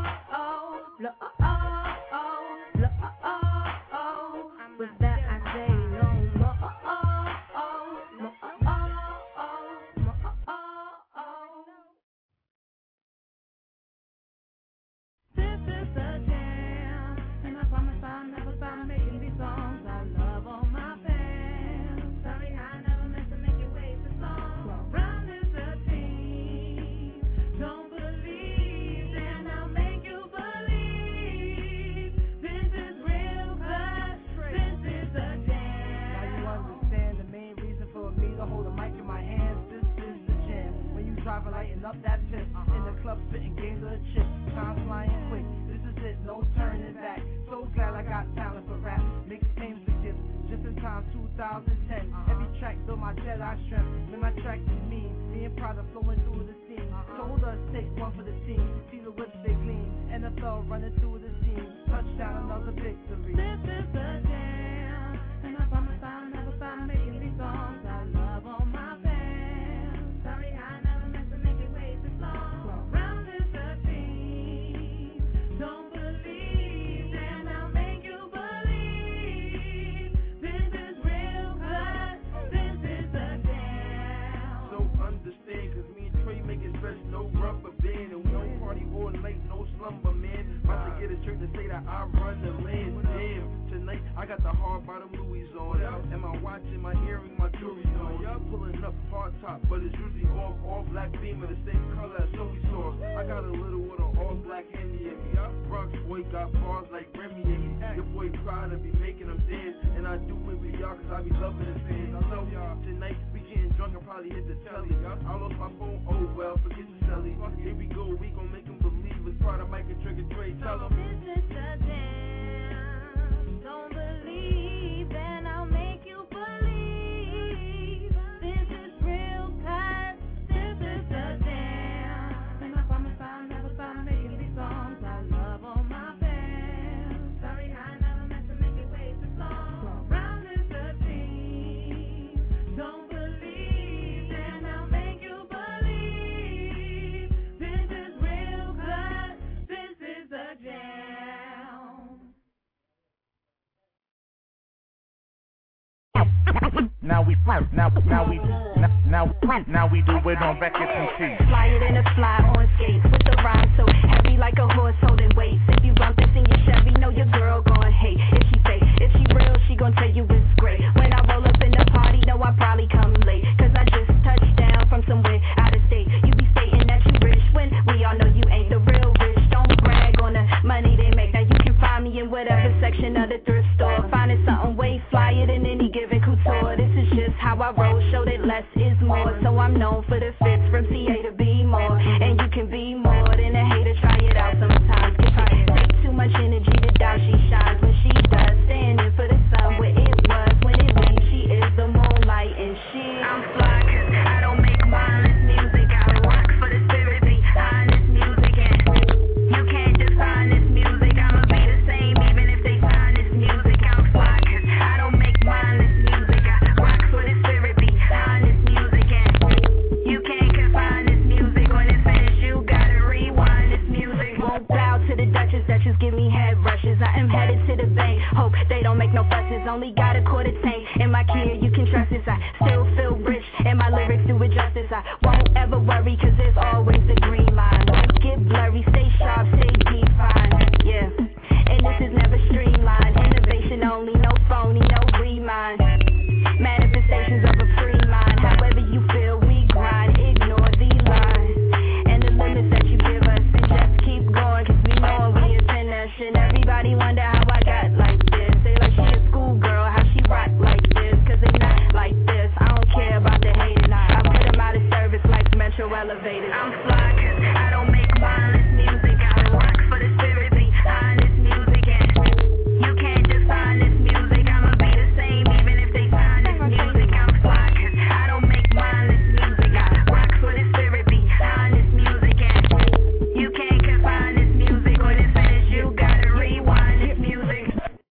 With that I say no more. This is the jam, and I promise I'll never stop making these songs. I love all my fans. Sorry I never meant to make you wait this long. Round is a team. Don't believe, then I'll make you believe. This is real blood. This is the jam. Now you understand the main reason for me to hold a mic in my hands. This is the jam. When you driving, lighting up that tip. In the club, spitting games of the chip. Time flying quick. This is it, no turning back. So glad I got talent for rap. Mixed names to gifts. Just in time, 2010. Every track built my Jedi strength. Then my track is me. Being proud of flowing through the scene. Told us take one for the team. See the whips they gleam. NFL running through the scene. Touchdown, another victory. This is the jam, and I promise I'll never stop making these songs. I love all my fans. Sorry I never meant to make you wait this long. Round is the team. Don't believe, then I'll make you believe. This is real blood. This is the jam. So understand, cause me and Trey make it stretch, no rubber band. And we don't party all night, no slumber, man. About to get a trick to say that I run the land. Damn, tonight I got the hard bottom Louis on. And my watch and my earring, my jewelry's on. Y'all pulling up hard top, but it's usually all black beam of the same color as soy sauce. I got a little with an all black Henny in me. Bronx boy got bars like Remy in me. Your boy proud to be making them dance. And I do it with y'all cause I be loving the fans. I know y'all tonight we getting drunk and probably hit the telly. I lost my phone, oh well, forget the celly. Here we go, we gon' make them believe it's part of Mike and Trigger Dre. Tell them This is the jam. Don't believe, then I'll make you believe. This is real cut. This is the jam. And I promise I'll never stop making these songs. I love all my fans. Sorry I never meant to make you wait this long. Round is the team. Don't believe, then I'll make you believe. This is real blood. This is the jam. Now we do it on records and cheese. Fly it in a fly on skates with the rhyme so heavy like a horse holding weights. If you bump this in your Chevy, know your girl gon' hate. If she fake, if she real, she gon' tell you it's great. When I roll up in the party, know I probably come late, cause I just touched down from somewhere out of state. You be stating that you rich when we all know you ain't the real rich. Don't brag on the money they make. Now you can find me in whatever section of the thrift store, finding something way flyer than any given couture. This is just how I roll, show that less is more. So I'm known for the fits from CA to B more, and you can be more than a hater. Try it out sometimes. Get tired. Take too much energy to doubt she shines when she does. Standing for the sun where it was when it rained. She is the moonlight and she. I'm fly 'cause I don't make mindless music. I rock for the spirit behind this music, and you can't define this music. I'ma be the same even if they sign this music. I'm fly 'cause I don't make mindless music. I rock for the spirit behind this music, and you can't confine this music. When it's finished, you gotta rewind this music. Won't bow to the Duchess give me head rushes. I am headed to the bank. Hope they don't make no fusses. Only got a quarter tank in my kid, you can trust this. I still feel rich and my lyrics do it justice. I won't ever worry 'cause there's always the green line. Don't get blurry, stay sharp, stay defined. Yeah, and this is never streamlined. Innovation only, no phony, no remind. Manifestations of a free mind. However you feel, we grind. Ignore the line and the limits that you give us, and just keep going 'cause we know we attend that shit. Everybody wonder how I got like this. They like she a schoolgirl, how she rock like this, 'cause they not like this. I don't care about the hating. I put them out of service like Metro Elevators. I'm fly 'cause I don't make mindless music. I rock for the spirit behind this music, and you can't define this music. I'ma be the same even if they sign this music. I'm fly 'cause I don't make mindless music. I rock for the spirit behind this music, and you can't confine this music. When it's finished, you gotta rewind this music.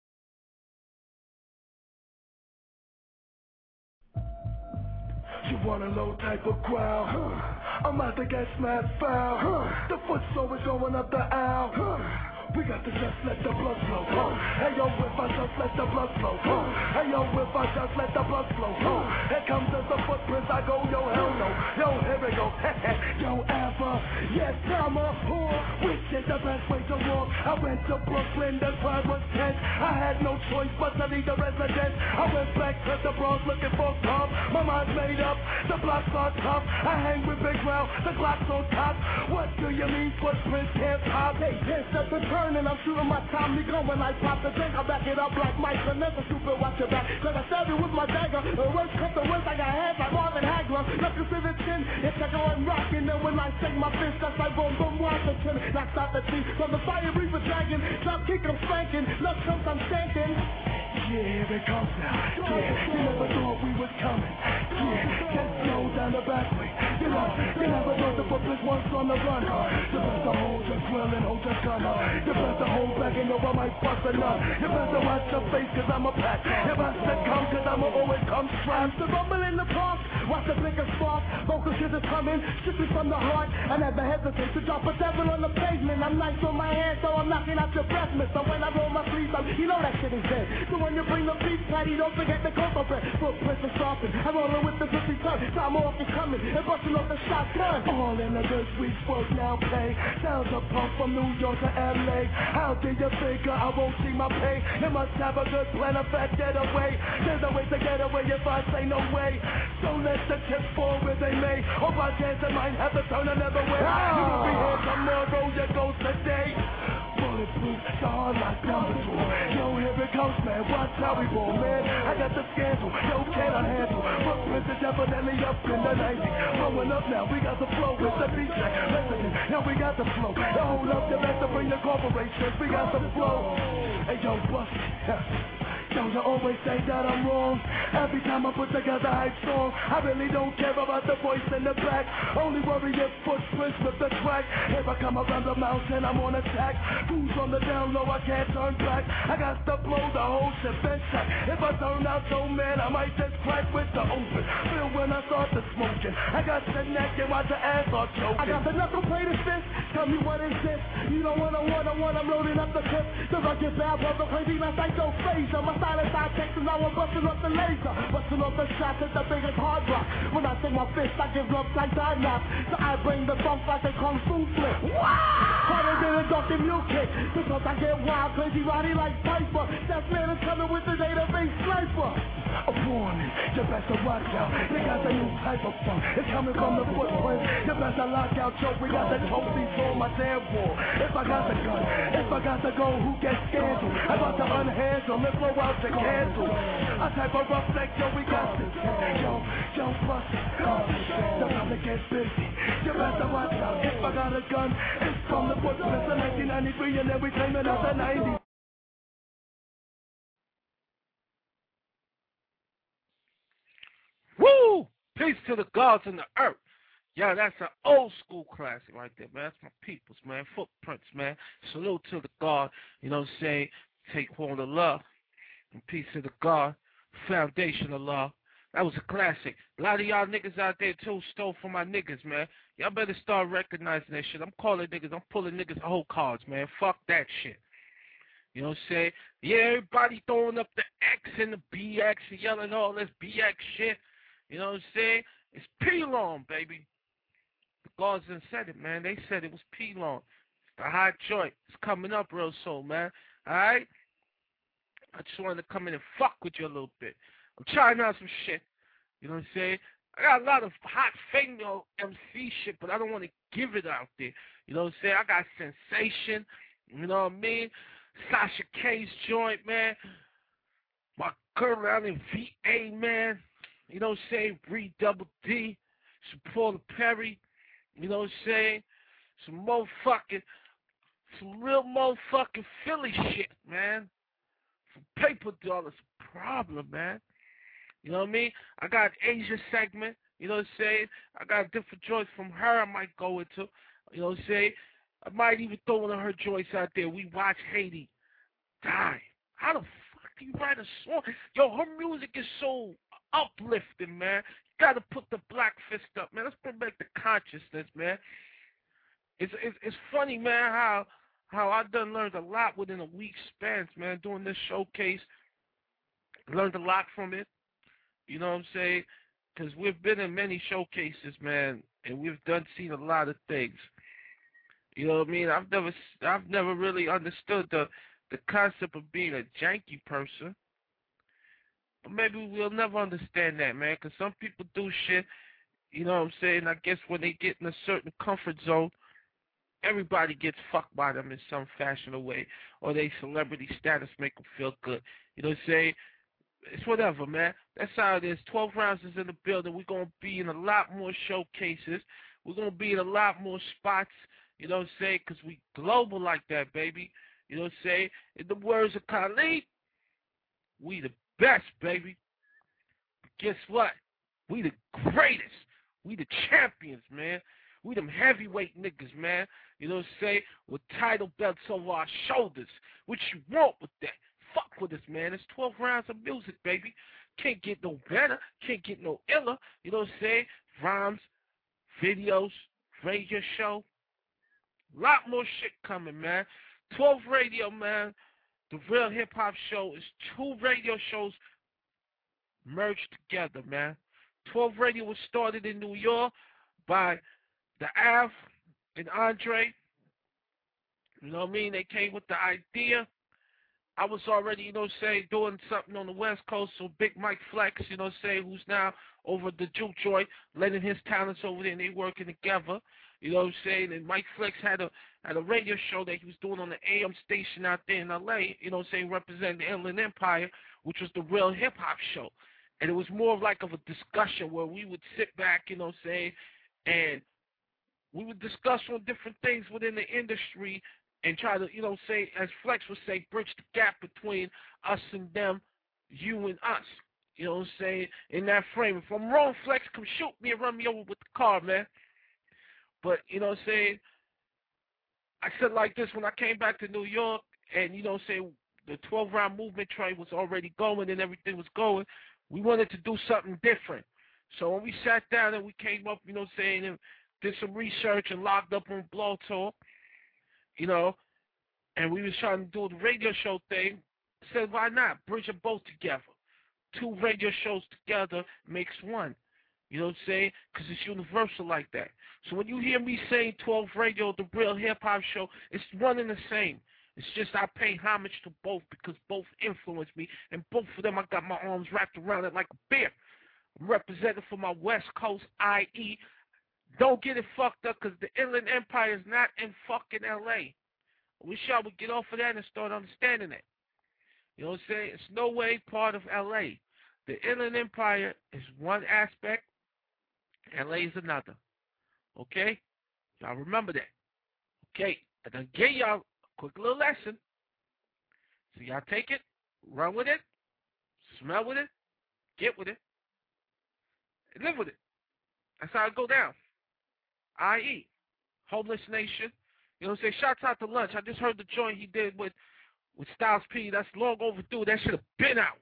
You want a low type of crowd? I'm out to get smacked foul. The foot slow is going up the aisle. We got to just let the blood flow. Hey yo, if I just let the blood flow. Hey yo, if I just let the blood flow. Here comes the footprints, I go, yo, hell no. Yo, here we go. Yo, ever. Yes, I'm a whore. Which is the best way to walk? I went to Brooklyn, the crowd was tense. I had no choice but to leave the residence. I went back to the Bronx looking for calm. My mind's made up, the blocks are tough. I hang with Big Round, the Glock's on top. What do you mean footprints can't pop? Hey, here's the return. And I'm shooting my Tommy gun when I pop the drink. I back it up like Mike Vanessa, stupid, watch your back. 'Cause I stabbed you with my dagger. The worst cut the worst, I got hands like Marvin Hagler. Knuckles to the chin, it's like I'm rocking. And when I shake my fist, that's like boom, boom, Washington. Knocks out the teeth from the fire reaper dragon. Drop kick, I'm spanking. Left comes, I'm shanking. Yeah, here it comes now. Yeah, you never thought we was coming. Yeah, get slow down the back way. You never thought the footprints once on the run. You better hold your grill and hold your gun. You better hold back and know I might bust a nut. You better watch your face 'cause I'm a pack. You better come 'cause I'ma always come strapped. The rumble in the park, watch the blinker spark. Vocal shit is coming, strictly from the heart. I never hesitate to drop a devil on the pavement. I'm nice on my hands, so I'm knocking out your breath, mister. When I roll my sleeves up, you know that shit is dead. So when you bring the beef patty, don't forget the cocoa bread. Footprints are sharpened, I roll it with the 50 ton. Time off is coming, and busting off the shotgun. All in the good sweet work now pay. Sounds a pump from New York to LA. How do you figure I won't see my pay? You must have a good plan, a fat getaway. There's a way to get away if I say no way. So let the chips fall where they may. Or by chance I might have to turn another way. You will be here tomorrow, you go today. Bulletproof, the hard like number 2. Yo, here it comes, man, watch how we roll, man. I got the scandal, yo, can I handle? Footprints is evidently up in the 90s. Rolling up now, we got the flow with the beat track. Resident, now we got the flow. Now hold up, you better bring the corporations, we got the flow. Hey, yo, bust it. Yo, you always say that I'm wrong. Every time I put together a hype song, I really don't care about the voice in the back. Only worry if footprints with the track. If I come around the mountain, I'm on attack. Who's on the down low, I can't turn back. I got to blow the whole shit and check. If I turn out so man, I might just crack with the open. Feel when I start the smoking. I got the neck and watch the ass start choking. I got the knuckle plate of fist. Tell me what is this? You don't wanna I'm loading up the clip. Cause I get bad brother crazy like psycho phaser. My silence I text and now I'm busting up the laser. Busting up the shots at the biggest hard rock. When I say my fist, I give love like I knock. So I bring the funk like a kung fu flip. Harder than a Dr. Mule kick. Because I get wild, crazy, rowdy like Piper. That man is coming with the database sniper. A warning, you better watch out. They got the new type of funk. It's coming from the footprint. You better lock out, choke. We got the trophies on my damn wall. If I got the gun, if I got the goal, who gets scandal? I'm about to unhandle and blow out the candle. A type of rough neck, yo, we got this. Yo, bust it. The public gets busy. You better watch out. If I got a gun, it's from the footprints of 1993, and then we claim it out the 90s. Woo! Peace to the gods and the earth. Yeah, that's an old school classic right there, man. That's my peoples, man. Footprints, man. Salute to the God. You know what I'm saying? Take hold of love. And peace to the God. Foundation of love. That was a classic. A lot of y'all niggas out there, too, stole from my niggas, man. Y'all better start recognizing that shit. I'm calling niggas. I'm pulling niggas whole cards, man. Fuck that shit. You know what I'm saying? Yeah, everybody throwing up the X and the BX and yelling all this BX shit. You know what I'm saying? It's P-Long, baby. The gods done said it, man. They said it was P-Long. It's the hot joint. It's coming up real soon, man. Alright? I just wanted to come in and fuck with you a little bit. I'm trying out some shit. You know what I'm saying? I got a lot of hot female MC shit, but I don't want to give it out there. You know what I'm saying? I got Sensation. You know what I mean? Sasha K's joint, man. My girl out in VA, man. You know what I'm saying? Bree Double D. Some Paula Perry. You know what I'm saying? Some real motherfucking Philly shit, man. Some Paper Dollars, problem, man. You know what I mean? I got Asia segment. You know what I'm saying? I got different joints from her I might go into. You know what I'm saying? I might even throw one of her joints out there. We watch Haiti die. How the fuck do you write a song? Yo, her music is so uplifting, man. You gotta put the black fist up, man. Let's bring back the consciousness, man. It's funny, man, how I done learned a lot within a week's span, man, doing this showcase. Learned a lot from it. You know what I'm saying? Because we've been in many showcases, man, and we've seen a lot of things. You know what I mean? I've never really understood the concept of being a janky person. But maybe we'll never understand that, man, because some people do shit, you know what I'm saying? I guess when they get in a certain comfort zone, everybody gets fucked by them in some fashion or way, or their celebrity status make them feel good. You know what I'm saying? It's whatever, man. That's how it is. 12 rounds is in the building. We're going to be in a lot more showcases. We're going to be in a lot more spots, you know what I'm saying, because we global like that, baby. You know what I'm saying? In the words of Khalid, we the best, baby. But guess what? We the greatest. We the champions, man. We them heavyweight niggas, man. You know what I'm saying? With title belts over our shoulders. What you want with that? Fuck with us, man. It's 12 rounds of music, baby. Can't get no better. Can't get no iller. You know what I'm saying? Rhymes, videos, radio show. A lot more shit coming, man. 12 Radio, man. The Real Hip Hop Show is 2 radio shows merged together, man. 12 Radio was started in New York by the Av and Andre. You know what I mean? They came with the idea. I was already, you know what I'm saying, doing something on the West Coast, so Big Mike Flex, you know what I'm saying, who's now over the Juke Joint, letting his talents over there, and they working together. You know what I'm saying? And Mike Flex had a radio show that he was doing on the AM station out there in L.A., you know what I'm saying, representing the Inland Empire, which was the Real Hip Hop Show. And it was more of like of a discussion where we would sit back, you know what I'm saying, and we would discuss on different things within the industry and try to, you know, say, as Flex would say, bridge the gap between us and them, you and us. You know what I'm saying? In that frame. If I'm wrong, Flex, come shoot me and run me over with the car, man. But, you know what I'm saying? I said like this, when I came back to New York and, you know what I'm saying, the 12-round movement train was already going and everything was going, we wanted to do something different. So when we sat down and we came up, you know what I'm saying, and did some research and logged up on Blog Talk, you know, and we was trying to do the radio show thing. I said, why not? Bridge them both together. 2 radio shows together makes one. You know what I'm saying? Because it's universal like that. So when you hear me saying 12 Radio, the real hip-hop show, it's one and the same. It's just I pay homage to both because both influence me, and both of them I got my arms wrapped around it like a bear. I'm representing for my West Coast, i.e., don't get it fucked up because the Inland Empire is not in fucking L.A. I wish y'all would get off of that and start understanding it. You know what I'm saying? It's no way part of L.A. The Inland Empire is one aspect, L.A. is another. Okay? Y'all remember that. Okay? I done gave y'all a quick little lesson. So y'all take it, run with it, smell with it, get with it, and live with it. That's how it go down. I.e., Homeless Nation. You know what I'm saying? Shouts out to Lunch. I just heard the joint he did with Styles P. That's long overdue. That should have been out.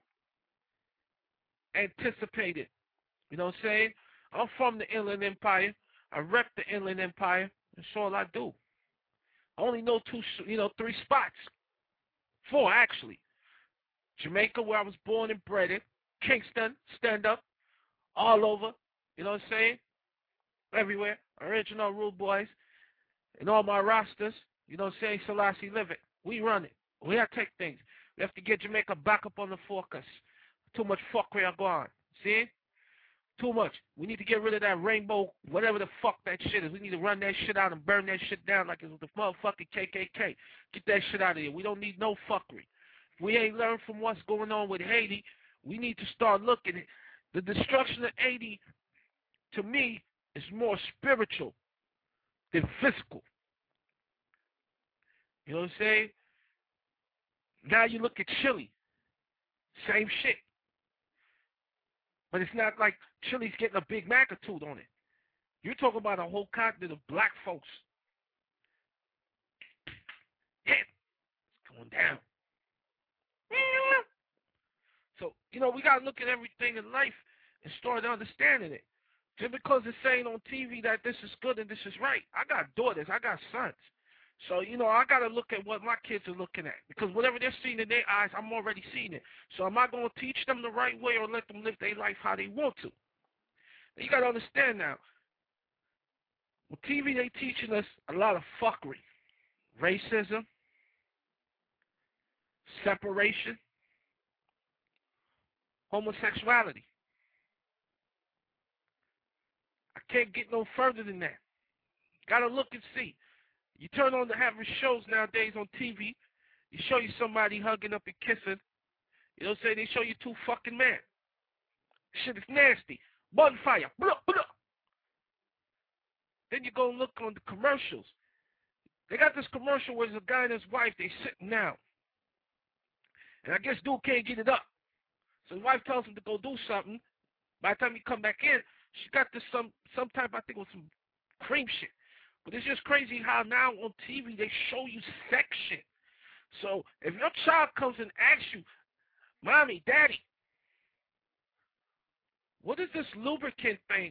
Anticipated. You know what I'm saying? I'm from the Inland Empire. I rep the Inland Empire. That's all I do. I only know 3 spots. 4, actually. Jamaica, where I was born and bred in. Kingston, stand up. All over. You know what I'm saying? Everywhere. Original Rude Boys. And all my rosters. You know what I'm saying? Selassie live it. We run it. We have to take things. We have to get Jamaica back up on the focus. Too much fuckery are gone. See? Too much. We need to get rid of that rainbow, whatever the fuck that shit is. We need to run that shit out and burn that shit down like it's the motherfucking KKK. Get that shit out of here. We don't need no fuckery. If we ain't learned from what's going on with Haiti, we need to start looking at the destruction of Haiti, to me, is more spiritual than physical. You know what I'm saying? Now you look at Chile. Same shit. But it's not like Chile's getting a big magnitude on it. You're talking about a whole continent of black folks. Yeah, it's going down. So, we got to look at everything in life and start understanding it. Just because it's saying on TV that this is good and this is right. I got daughters. I got sons. So, I got to look at what my kids are looking at. Because whatever they're seeing in their eyes, I'm already seeing it. So am I going to teach them the right way or let them live their life how they want to? You got to understand now. With TV, they teaching us a lot of fuckery. Racism. Separation. Homosexuality. I can't get no further than that. Got to look and see. You turn on the having shows nowadays on TV. You show you somebody hugging up and kissing. You know what I'm saying? They show you 2 fucking men. Shit is nasty. Bonfire. Blah, blah. Then you go and look on the commercials. They got this commercial where there's a guy and his wife. They sitting down. And I guess dude can't get it up. So his wife tells him to go do something. By the time he come back in, she got this some type, I think it was some cream shit. But it's just crazy how now on TV they show you sex shit. So if your child comes and asks you, Mommy, Daddy, what is this lubricant thing?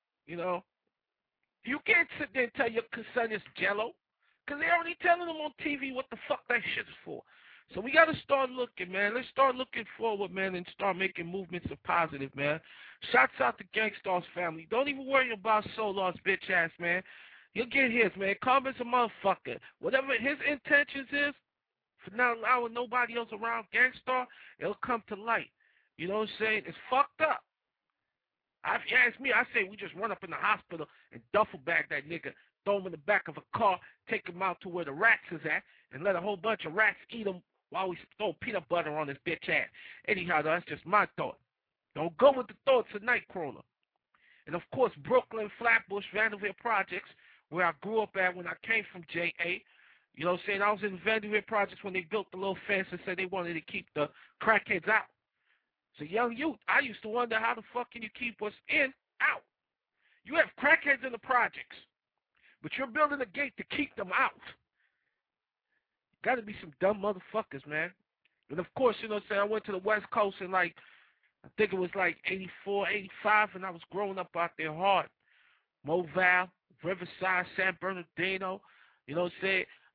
You can't sit there and tell your son it's Jello. Because they're already telling them on TV what the fuck that shit is for. So we got to start looking, man. Let's start looking forward, man, and start making movements of positive, man. Shouts out to Gangstar's family. Don't even worry about Solar's bitch ass, man. He'll get his, man. Karma's a motherfucker. Whatever his intentions is, for not allowing nobody else around Gangstar, it'll come to light. You know what I'm saying? It's fucked up. If you ask me, I say we just run up in the hospital and duffel bag that nigga, throw him in the back of a car, take him out to where the rats is at, and let a whole bunch of rats eat him while we throw peanut butter on his bitch ass. Anyhow, though, that's just my thought. Don't go with the thoughts of Nightcrawler. And, of course, Brooklyn, Flatbush, Vanderbilt Projects, where I grew up at when I came from J.A. You know what I'm saying? I was in Vanderbilt Projects when they built the little fence and said they wanted to keep the crackheads out. So, young youth, I used to wonder how the fuck can you keep us in, out? You have crackheads in the projects, but you're building a gate to keep them out. Got to be some dumb motherfuckers, man. And, of course, you know what I'm saying, I went to the West Coast in, I think it was 84, 85, and I was growing up out there hard. Mobile, Riverside, San Bernardino, you know what I'm saying?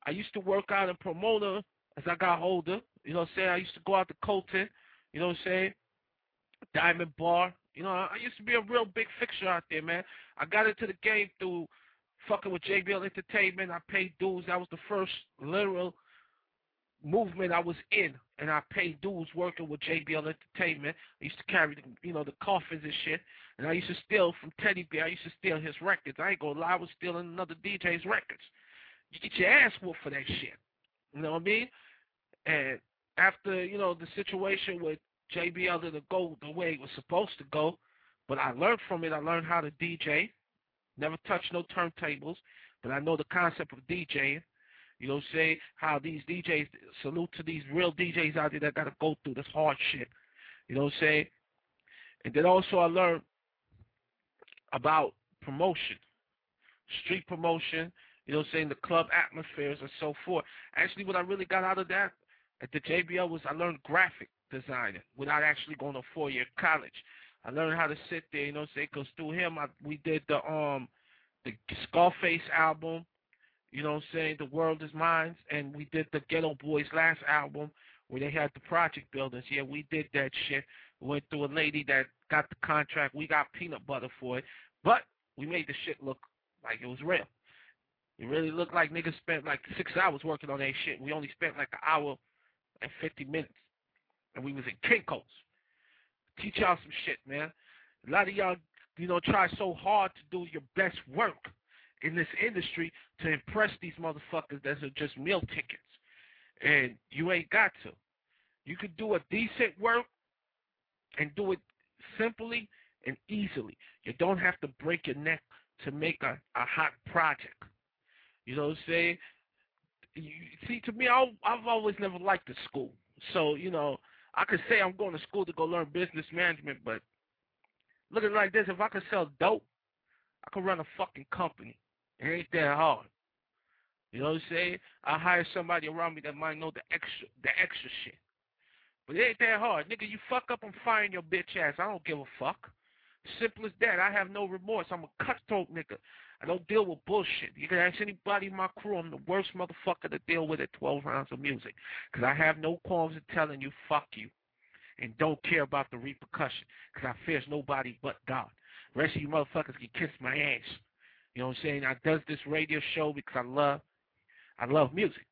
I used to work out in Pomona as I got older. You know what I'm saying? I used to go out to Colton. You know what I'm saying? Diamond Bar. You know, I used to be a real big fixture out there, man. I got into the game through fucking with JBL Entertainment. I paid dues. That was the first literal movement I was in, and I paid dues working with JBL Entertainment. I used to carry, the coffins and shit, and I used to steal from Teddy Bear. I used to steal his records. I ain't gonna lie, I was stealing another DJ's records. You get your ass whooped for that shit. You know what I mean? And after, the situation with JBL didn't go the way it was supposed to go, but I learned from it. I learned how to DJ. Never touched no turntables, but I know the concept of DJing. You know what I'm saying? How these DJs, salute to these real DJs out there that got to go through this hard shit. You know what I'm saying? And then also I learned about promotion, street promotion, you know what I'm saying, the club atmospheres and so forth. Actually, what I really got out of that at the JBL was I learned graphic designing without actually going to 4-year college. I learned how to sit there, you know what I'm saying, because through him we did the Scarface album, you know what I'm saying, The World Is Mine, and we did the Ghetto Boys last album where they had the project buildings. Yeah, we did that shit. We went through a lady that got the contract. We got peanut butter for it, but we made the shit look like it was real. It really looked like niggas spent like 6 hours working on that shit. We only spent like an hour and 50 minutes, and we was in Kinko's. Teach y'all some shit, man. A lot of y'all, try so hard to do your best work in this industry to impress these motherfuckers that are just meal tickets. And you ain't got to. You could do a decent work and do it simply and easily. You don't have to break your neck to make a hot project. You know what I'm saying? See, to me, I've always never liked the school. So, I could say I'm going to school to go learn business management, but look at it like this. If I could sell dope, I could run a fucking company. It ain't that hard. You know what I'm saying? I hire somebody around me that might know the extra shit. But it ain't that hard. Nigga, you fuck up, I'm firing your bitch ass. I don't give a fuck. Simple as that. I have no remorse. I'm a cutthroat nigga. I don't deal with bullshit. You can ask anybody in my crew. I'm the worst motherfucker to deal with at 12 rounds of music. Because I have no qualms in telling you, fuck you. And don't care about the repercussion. Because I fears nobody but God. The rest of you motherfuckers can kiss my ass. You know what I'm saying? I does this radio show because I love music.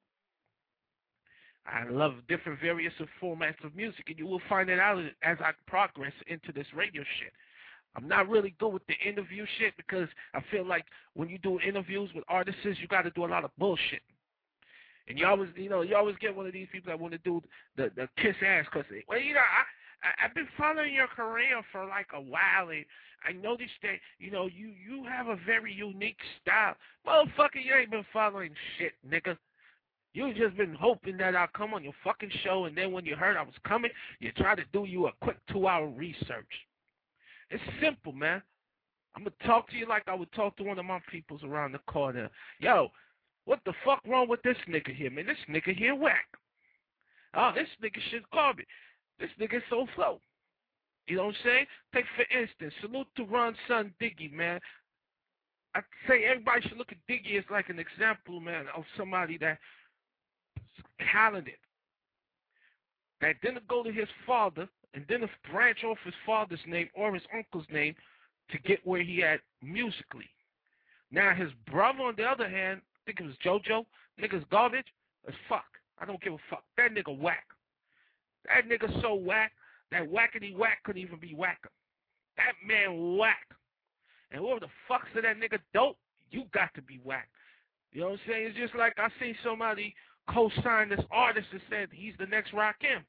I love different various formats of music, and you will find it out as I progress into this radio shit. I'm not really good with the interview shit because I feel like when you do interviews with artists, you got to do a lot of bullshit. And you always get one of these people that want to do the kiss ass because, well, I've been following your career for like a while, and I noticed that, you have a very unique style. Motherfucker, you ain't been following shit, nigga. You just been hoping that I'll come on your fucking show, and then when you heard I was coming, you tried to do you a quick 2-hour research. It's simple, man. I'm going to talk to you like I would talk to one of my peoples around the corner. Yo, what the fuck wrong with this nigga here, man? This nigga here whack. Oh, this nigga shit's garbage. This nigga's so flow. You know what I'm saying? Take, for instance, salute to Ron's son, Diggy, man. I'd say everybody should look at Diggy as like an example, man, of somebody that's talented. That didn't go to his father and didn't branch off his father's name or his uncle's name to get where he at musically. Now, his brother, on the other hand, I think it was JoJo, nigga's garbage as fuck. I don't give a fuck. That nigga whack. That nigga so whack that whackity whack couldn't even be whacker. That man whack. And whoever the fuck said that nigga dope, you got to be whack. You know what I'm saying? It's just like I seen somebody co-sign this artist and said he's the next Rakim.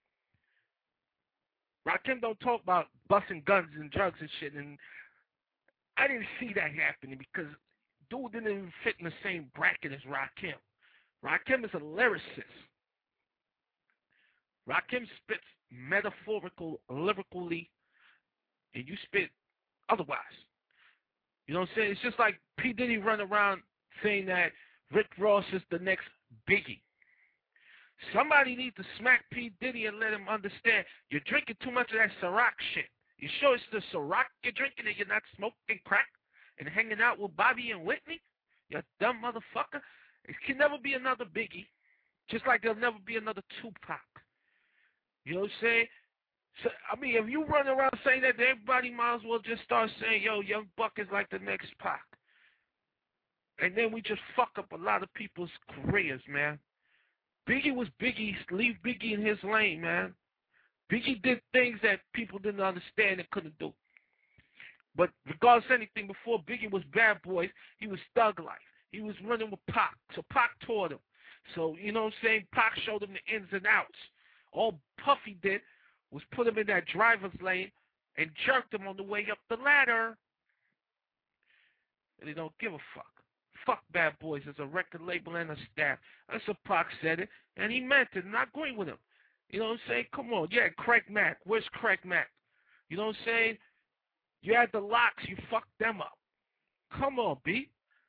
Rakim don't talk about busting guns and drugs and shit, and I didn't see that happening because dude didn't even fit in the same bracket as Rakim. Rakim is a lyricist. Rakim spits lyrically, and you spit otherwise. You know what I'm saying? It's just like P. Diddy run around saying that Rick Ross is the next Biggie. Somebody needs to smack P. Diddy and let him understand you're drinking too much of that Ciroc shit. You sure it's the Ciroc you're drinking and you're not smoking crack and hanging out with Bobby and Whitney? You dumb motherfucker. It can never be another Biggie, just like there'll never be another Tupac. You know what I'm saying? So, I mean, if you run around saying that, everybody might as well just start saying, yo, Young Buck is like the next Pac. And then we just fuck up a lot of people's careers, man. Biggie was Biggie. Leave Biggie in his lane, man. Biggie did things that people didn't understand and couldn't do. But regardless of anything, before Biggie was Bad Boys, he was Thug Life. He was running with Pac. So Pac taught him. So, you know what I'm saying? Pac showed him the ins and outs. All Puffy did was put him in that driver's lane and jerked him on the way up the ladder. And they don't give a fuck. Fuck Bad Boys as a record label and a staff. That's what Pac said it, and he meant it, and I agree with him. You know what I'm saying? Come on. Yeah, Craig Mack. Where's Craig Mack? You know what I'm saying? You had the Locks. You fucked them up. Come on, B.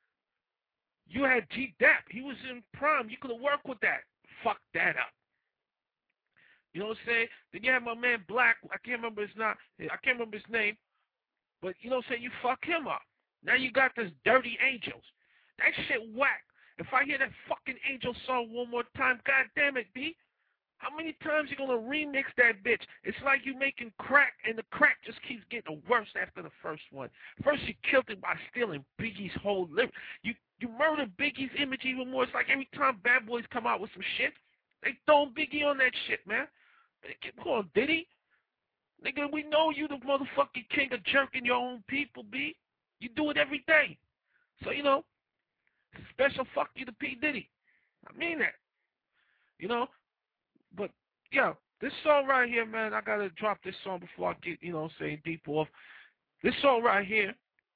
You had G-Dap. He was in prime. You could have worked with that. Fuck that up. You know what I'm saying? Then you have my man Black. I can't remember his name. But you know what I'm saying? You fuck him up. Now you got this Dirty Angels. That shit whack. If I hear that fucking Angel song one more time, god damn it, B. How many times you gonna remix that bitch? It's like you making crack, and the crack just keeps getting worse after the first one. First you killed it by stealing Biggie's whole lyric. You murdered Biggie's image even more. It's like every time Bad Boys come out with some shit, they throw Biggie on that shit, man. Come on, Diddy. Nigga, we know you the motherfucking king of jerking your own people, B. You do it every day. So, you know, special fuck you to P. Diddy. I mean that. You know? But, yeah, this song right here, man, I got to drop this song before I get, you know what I'm saying, deep off. This song right here,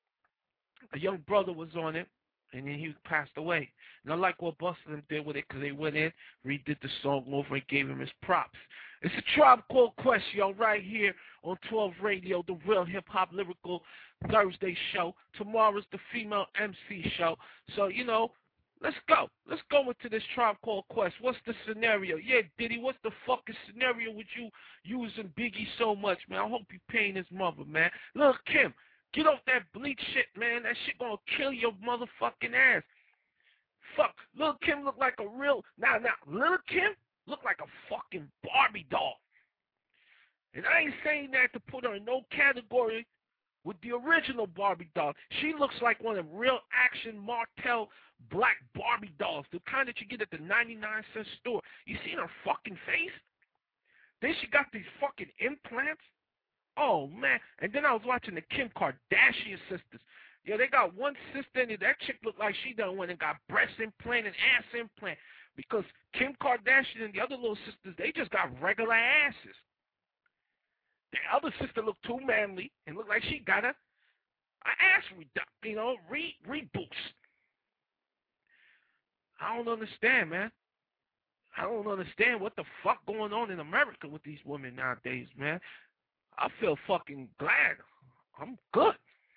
a young brother was on it, and then he passed away. And I like what Busta them did with it because they went in, redid the song over, and gave him his props. It's a Tribe Called Quest, y'all, right here on 12 Radio, the Real Hip Hop Lyrical Thursday show. Tomorrow's the Female MC show. So, you know, let's go. Let's go into this Tribe Called Quest. What's the scenario? Yeah, Diddy, what's the fucking scenario with you using Biggie so much, man? I hope you paying his mother, man. Lil' Kim, get off that bleach shit, man. That shit gonna kill your motherfucking ass. Fuck, Lil' Kim look like a real... Now, Lil' Kim look like a fucking Barbie doll. And I ain't saying that to put her in no category with the original Barbie doll. She looks like one of them real action Martell black Barbie dolls, the kind that you get at the 99-cent store. You seen her fucking face? Then she got these fucking implants. Oh, man. And then I was watching the Kim Kardashian sisters. Yeah, they got one sister in it. That chick looked like she done went and got breast implant and ass implant. Because Kim Kardashian and the other little sisters, they just got regular asses. The other sister looked too manly and looked like she got an ass reboost. I don't understand, man. I don't understand what the fuck going on in America with these women nowadays, man. I feel fucking glad. I'm good.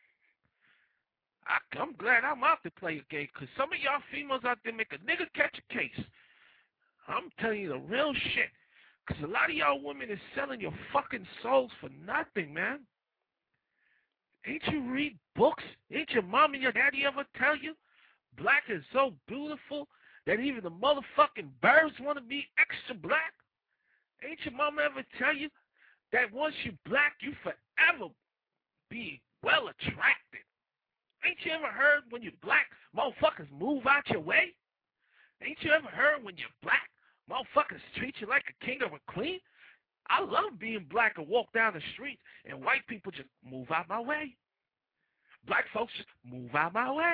I'm glad I'm out to play a game, because some of y'all females out there make a nigga catch a case. I'm telling you the real shit. Because a lot of y'all women is selling your fucking souls for nothing, man. Ain't you read books? Ain't your mom and your daddy ever tell you black is so beautiful that even the motherfucking birds want to be extra black? Ain't your mama ever tell you that once you black, you forever be well attracted? Ain't you ever heard when you black, motherfuckers move out your way? Ain't you ever heard when you're black, motherfuckers treat you like a king or a queen? I love being black and walk down the street and white people just move out my way. Black folks just move out my way.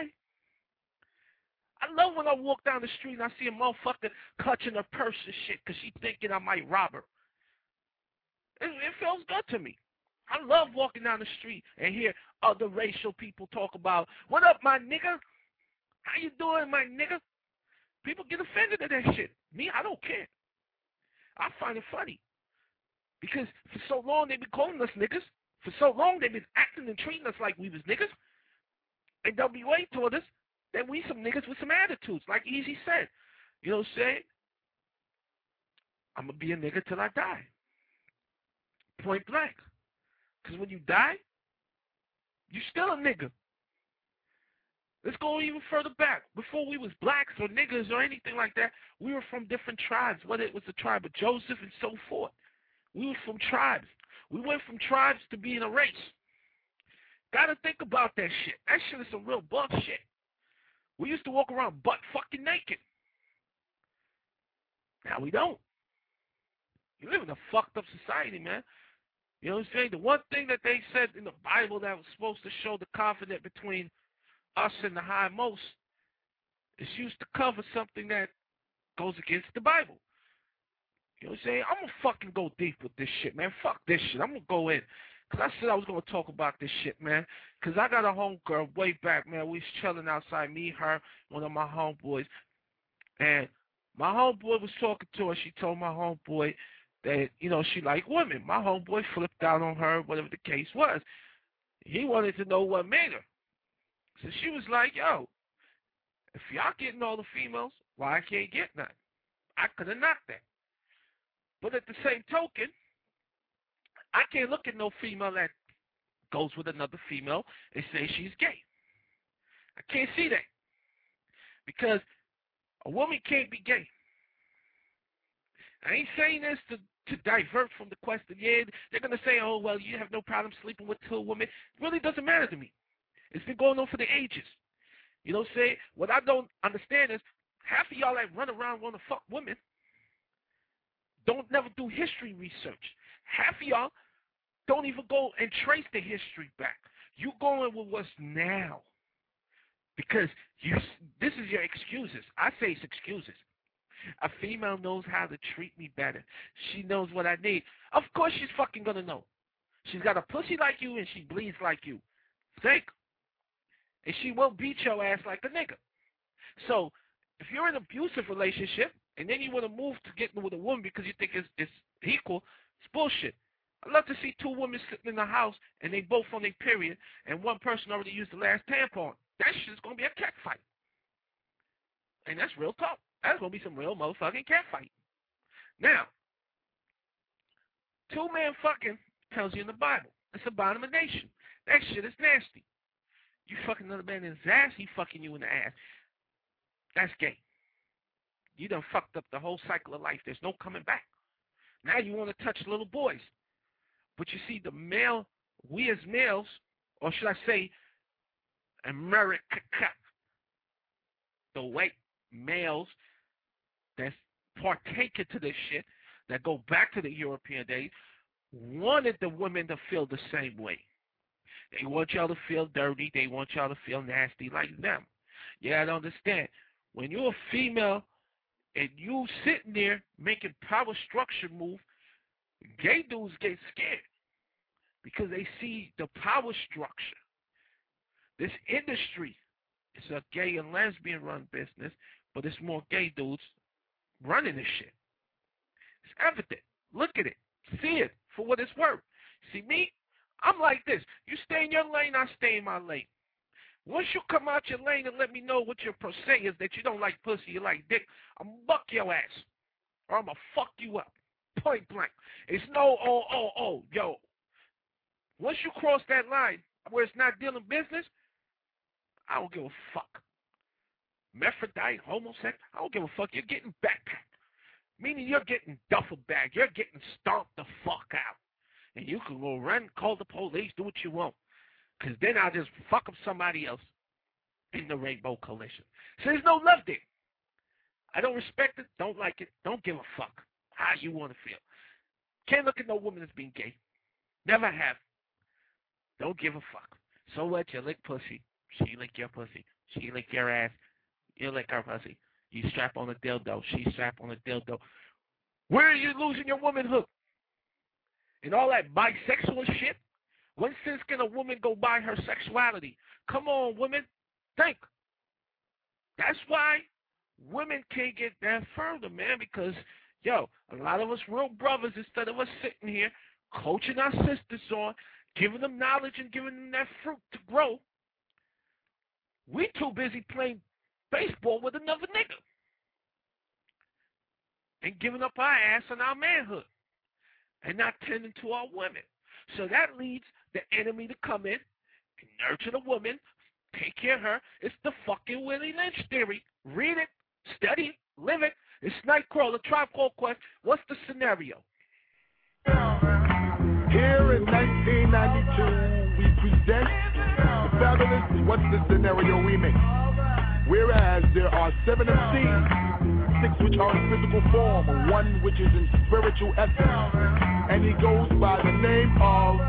I love when I walk down the street and I see a motherfucker clutching her purse and shit because she thinking I might rob her. It feels good to me. I love walking down the street and hear other racial people talk about, what up, my nigga? How you doing, my nigga? People get offended at that shit. Me, I don't care. I find it funny. Because for so long they've been calling us niggas. For so long they've been acting and treating us like we was niggas. And WA told us that we some niggas with some attitudes, like Easy said. You know what I'm saying? I'm going to be a nigga till I die. Point blank. Because when you die, you still a nigga. Let's go even further back. Before we was blacks or niggas or anything like that, we were from different tribes, whether it was the tribe of Joseph and so forth. We were from tribes. We went from tribes to being a race. Gotta think about that shit. That shit is some real bullshit. We used to walk around butt fucking naked. Now we don't. You live in a fucked up society, man. You know what I'm saying? The one thing that they said in the Bible that was supposed to show the confidence between us and the high most is used to cover something that goes against the Bible. You know what I'm saying? I'm going to fucking go deep with this shit, man. Fuck this shit. I'm going to go in. Because I said I was going to talk about this shit, man. Because I got a homegirl way back, man. We was chilling outside, me, her, one of my homeboys. And my homeboy was talking to her. She told my homeboy that, you know, she liked women. My homeboy flipped out on her, whatever the case was. He wanted to know what made her. So she was like, yo, if y'all getting all the females, why I can't get none? I could have knocked that. But at the same token, I can't look at no female that goes with another female and say she's gay. I can't see that. Because a woman can't be gay. I ain't saying this to divert from the question. Yeah, they're going to say, oh, well, you have no problem sleeping with two women. It really doesn't matter to me. It's been going on for the ages. You know what I'm saying? What I don't understand is half of y'all that run around want to fuck women don't never do history research. Half of y'all don't even go and trace the history back. You going with what's now. Because this is your excuses. I say it's excuses. A female knows how to treat me better. She knows what I need. Of course she's fucking going to know. She's got a pussy like you and she bleeds like you. Think. And she won't beat your ass like a nigga. So if you're in an abusive relationship and then you want to move to getting with a woman because you think it's equal, it's bullshit. I'd love to see two women sitting in the house and they both on their period and one person already used the last tampon. That shit's going to be a cat fight. And that's real talk. That's going to be some real motherfucking cat fight. Now, two men fucking tells you in the Bible. It's abomination. That shit is nasty. You fucking another man in his ass, he fucking you in the ass. That's gay. You done fucked up the whole cycle of life. There's no coming back. Now you want to touch little boys. But you see, the male, we as males, or should I say, America, the white males that partake into this shit, that go back to the European days, wanted the women to feel the same way. They want y'all to feel dirty. They want y'all to feel nasty like them. You gotta understand, when you're a female and you sitting there making power structure move, gay dudes get scared because they see the power structure. This industry is a gay and lesbian run business, but it's more gay dudes running this shit. It's evident. Look at it. See it for what it's worth. See me? I'm like this. You stay in your lane, I stay in my lane. Once you come out your lane and let me know what your per se is, that you don't like pussy, you like dick, I'm going to buck your ass. Or I'm going to fuck you up. Point blank. It's no, yo. Once you cross that line where it's not dealing business, I don't give a fuck. Hermaphrodite, homosexual, I don't give a fuck. You're getting backpacked. Meaning you're getting duffel bag. You're getting stomped the fuck out. And you can go run, call the police, do what you want. Because then I'll just fuck up somebody else in the Rainbow Coalition. So there's no love there. I don't respect it, don't like it, don't give a fuck how you want to feel. Can't look at no woman that's being gay. Never have. Don't give a fuck. So what? You lick pussy. She lick your pussy. She lick your ass. You lick her pussy. You strap on a dildo. She strap on a dildo. Where are you losing your womanhood? And all that bisexual shit? When since can a woman go by her sexuality? Come on, women. Think. That's why women can't get that further, man, because, yo, a lot of us real brothers, instead of us sitting here coaching our sisters on, giving them knowledge and giving them that fruit to grow, we too busy playing baseball with another nigga and giving up our ass and our manhood and not tending to our women. So that leads the enemy to come in and nurture the woman, Take care of her. It's the fucking Willie Lynch theory. Read it, study it, live it. It's Nightcrawler, Tribe Called Quest. What's the scenario? Here in 1992, we present the fabulous What's the Scenario remix. Whereas there are 7 MCs, 6 which are in physical form, 1 which is in spiritual essence, and he goes by the name of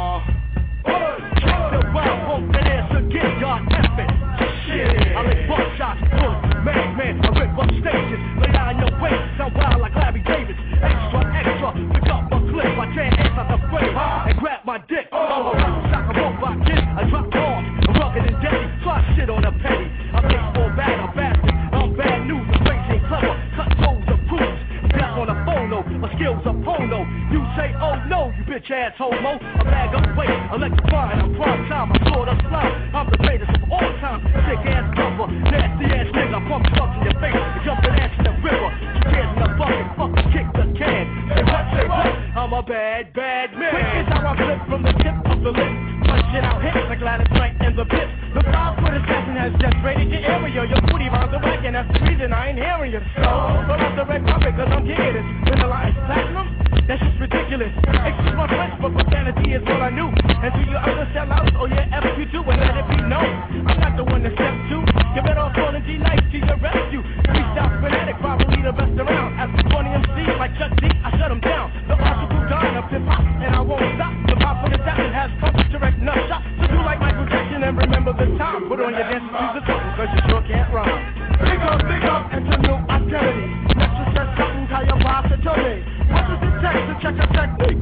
Check the wild hope that answer, get God effort. Shit, I make buckshots, bullets, man, I rip up stages, lay down your waist, sound wild like Larry Davis. Extra, pick up my clip, I can't answer the frame, and grab my dick. I'm a rap shock, a robot kid, I drop bombs, I'm rugged and deadly, try shit on a penny. I make for bastard, I'm bad news, I'm crazy and clever, cut toes and proves. Death on a phono, my skills are porno. You say, oh no, you bitch ass homo. I bag up weight, electrifying, I'm prime time, I saw the slime. I'm the greatest of all time, sick ass cover, nasty ass nigga, pump trucks in your face, and jumping ass in the river. You tears in the bucket, fucking kick the can. Say what, I'm a bad man. Quick is how I flip from the tip of the lip. Punch it out, hit like Gladys Knight and the bits. The 5-foot assassin has just raided your area. Your booty rounds are whack, and that's the reason I ain't hearing you. So, but I'm the red carpet, cause I'm getting it. Vanilla Ice Platinum? That's just ridiculous. Excuse my French, but profanity is what I knew. And do you other sellouts or your F you do, and let it be known I'm not the one to step to. You better off calling G-Nice to your rescue. Freestyle fanatic, probably the best around. After 20 MCs like Chuck D, I shut them down. The article dying of hip-hop, and I won't stop. The pop for the assassin has pumped direct nut shot. So do like Michael Jackson and remember the time. Put on your dancing shoes and something, cause you sure can't rhyme. Big up, into new identity. Next to set something, tell your boss to tell me. What does it take to check a technique?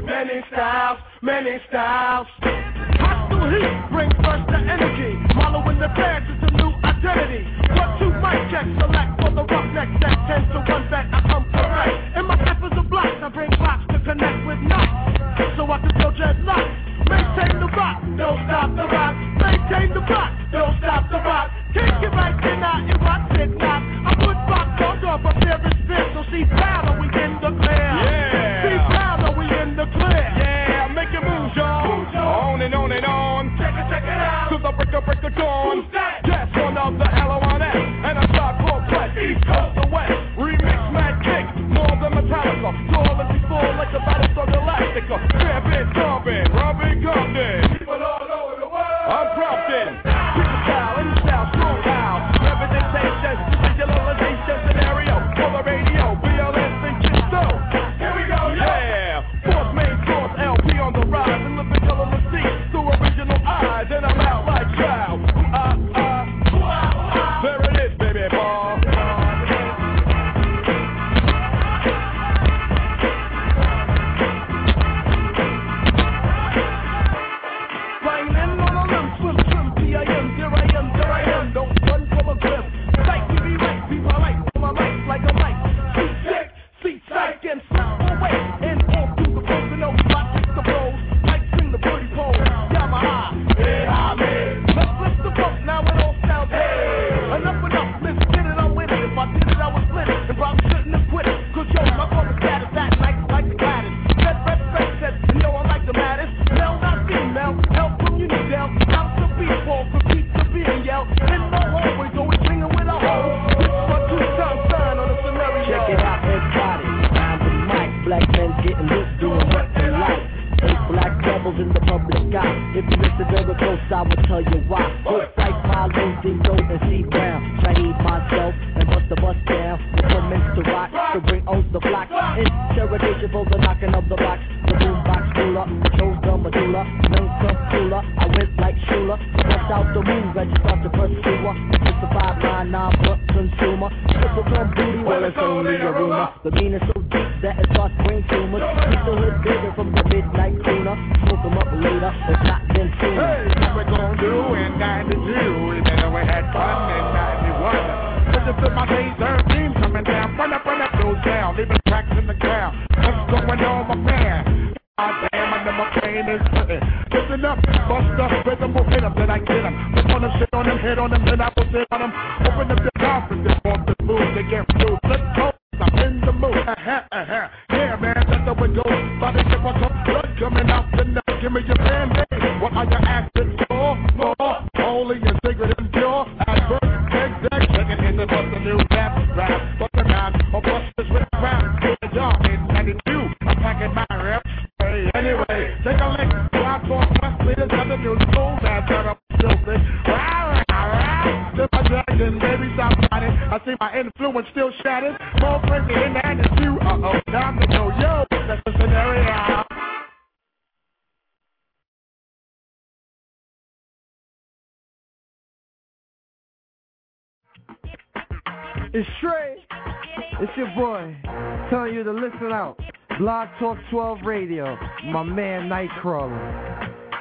Many styles. Hostile heat, bring first the energy. Following the pants, it's a new identity. 1-2 mic check, select for the roughneck that tends to run back. I come correct. In my peppers of blocks, I bring blocks to connect with knots, so I can build dreadlocks. Maintain the rock, don't stop the rock. Maintain the rock, don't stop the rock. Take it right then, now it rocks it not. I put rock on up, but there is this. So see power, we in the clear. Yeah. See power, we in the clear. Yeah, make your moves, y'all. On and on and on. Check it out. To the break of dawn. Who's that? Yes, one of the L.O.N.S. And a Tribe Called Quest. East Coast to West. Remix mad kick. More than Metallica. Tall as before like the Battlestar Galactica. Tramping, stomping, rubbing, gumping. People all over the world. I'm prompting. Pick a style, any style, strong style. Representation, visualization scenario. For the radio, BLS and Chisto. Here we go, yeah. Fourth main source, LP on the rise. And living color the sea through original eyes. And I'm out like child. There it is, baby ball. If you listen very close, I will tell you why. Good like Marlon, Dingo, and C. Brown. Shaheed myself and bust the bus down. The commence to rock, to bring O's the block. Interrogation for the knocking of the box. The boombox cooler, chose the medulla. None come cooler, I went like Shula. Bust out the move, I just start to pursue her. It's a 599 butt consumer. Triple drum booty, well it's only a rumor. The meaning so deep that it starts brain tumors. Keep the hood bigger from the midnight crooner. Smoke them up later, if not then sooner. Hey, what we gonna do in 92? Remember we had fun in 91. Listen to my laser beam coming down. Run up, those down. Leaving cracks in the ground. What's going on, my man? God damn, I know my pain is splitting. Listen up, bust up, rhythm will hit 'em, then I get 'em. Just wanna sit on them, hit on them, then I will sit on them. Open up your conference, they want the move, they get through. Let's go, I'm in the mood. Yeah, man, that's how it goes. Body ship on some blood coming out the nose. Give me your band-aid. What are you asking for? More holy and sacred in status. More freaking than the two. Time to go, yo, that's the scenario. It's Trey. It's your boy. Telling you to listen out. Blog Talk 12 Radio. My man Nightcrawler.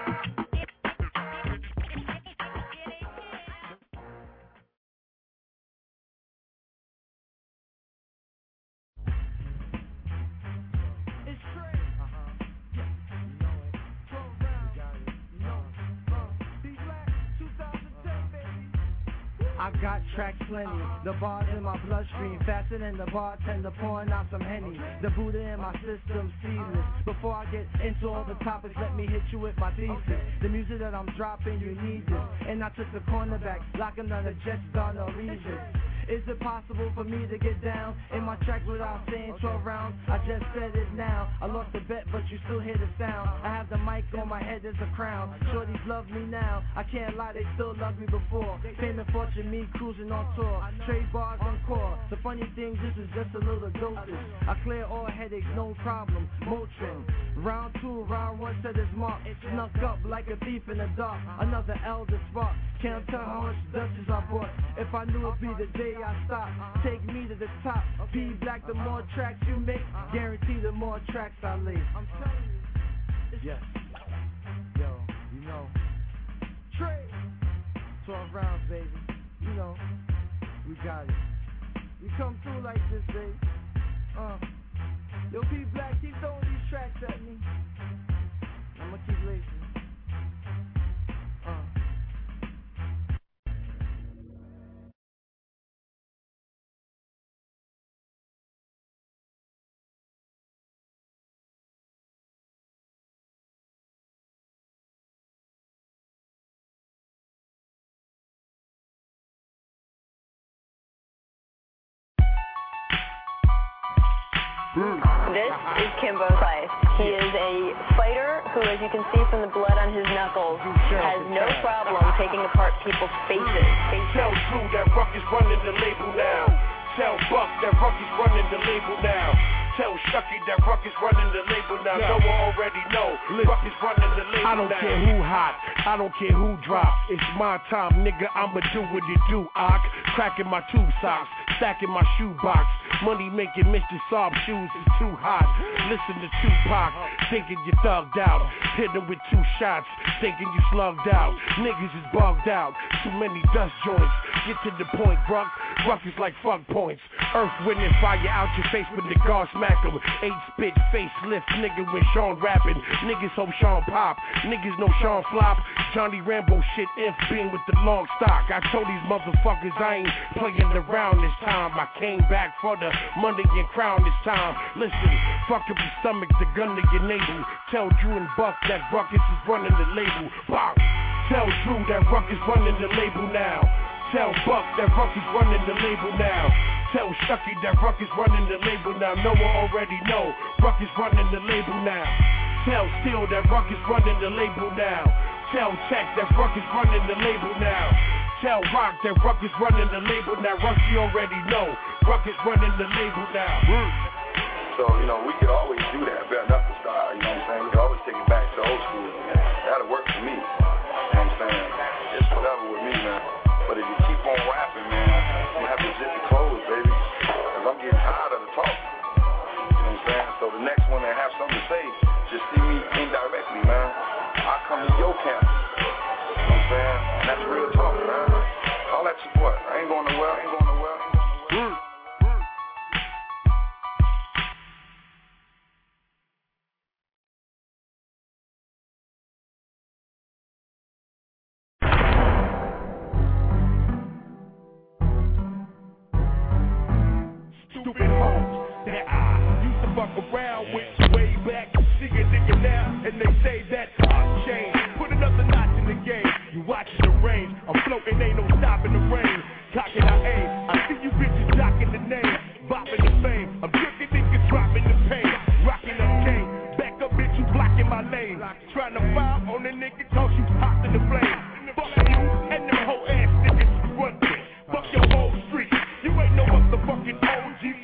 I got tracks plenty, the bars in my bloodstream, faster than the bartender pouring out some Henny. The Buddha in my system, seamless. Before I get into all the topics, let me hit you with my thesis. The music that I'm dropping, you need this. And I took the cornerback, locking on the Jets, on no reason. Is it possible for me to get down in my track without saying 12 rounds? I just said it now. I lost the bet, but you still hear the sound. I have the mic on my head as a crown. Shorties love me now. I can't lie, they still loved me before. Fame and fortune, me cruising on tour. Trade bars on core. The funny thing, this is just a little dosage. I clear all headaches, no problem. Motrin. Round 2, round 1 said it's marked. It snuck up like a thief in the dark. Another elder spark. Can't tell how much Dutchess I bought. If I knew it'd be the day I stop, take me to the top. P Black, the more tracks you make, guarantee the more tracks I lay. I'm telling you. Yes. Yo, you know. Trey. 12 rounds, baby. You know. We got it. We come through like this, baby. Yo, P Black, keep throwing these tracks at me. I'ma keep lacing. This is Kimbo Slice. He is a fighter who, as you can see from the blood on his knuckles, has no problem taking apart people's faces. Tell Drew that Ruck is running the label now. Tell Buck that Ruck is running the label now. Tell Shucky that Ruck is running the label now. No one already know. Ruck is running the label now. I don't care who hot, I don't care who drop. It's my time, nigga, I'ma do what it do, Ock. Cracking my tube socks, stacking my shoebox. Money making Mr. Saab shoes is too hot. Listen to Tupac, thinking you thugged out. Hit him with 2 shots, thinking you slugged out. Niggas is bugged out, too many dust joints. Get to the point, Ruck. Ruck is like fuck points. Earth, wind, and fire out your face when the guard smack him. 8-spit, facelift, nigga when Sean rapping. Niggas hope Sean pop, niggas know Sean flop. Johnny Rambo shit, Inf being with the long stock. I told these motherfuckers I ain't playing around this time. I came back for the money and crown this time. Listen, fuck up your stomach, the gun to your navel. Tell Drew and Buck that Ruckus is running the label. Bop. Tell Drew that Ruck is running the label now. Tell Buck that Ruck is running the label now. Tell Shucky that Ruck is running the label now. No one already know. Ruck is running the label now. Tell Steel that Ruck is running the label now. Tell Tech that Ruck is running the label now. Tell Rock that Ruck is running the label now. Rusty already know. Ruck is running the label now. So, you know, we could always do that, bare knuckle style, you know what I'm saying? We could always take it back to old school. That'll work for me. You know what I'm saying? It's whatever with me, man. But if you keep on rapping, man, you have to zip your clothes, baby. Because I'm getting tired of the talk. You know what I'm saying? So the next one that have something to say, just see me indirectly, man. I come to your camp. You know what I'm saying? And that's real talk, man. All that support. I ain't going nowhere. Stupid hoes that I used to fuck around with way back. She get nigga now, and they say that I changed. Put another notch in the game. You watching the range. I'm floating, ain't no stopping the rain. Cocking I aim. I see you bitches jocking the name, bopping the fame. I'm drinking niggas dropping the pain, rocking the cane. Back up, bitch, you blocking my lane. Trying to file on the nigga, cause you hot in the flame. Fuck you and them whole ass niggas run quick. Fuck your whole street. You ain't no motherfucking OG.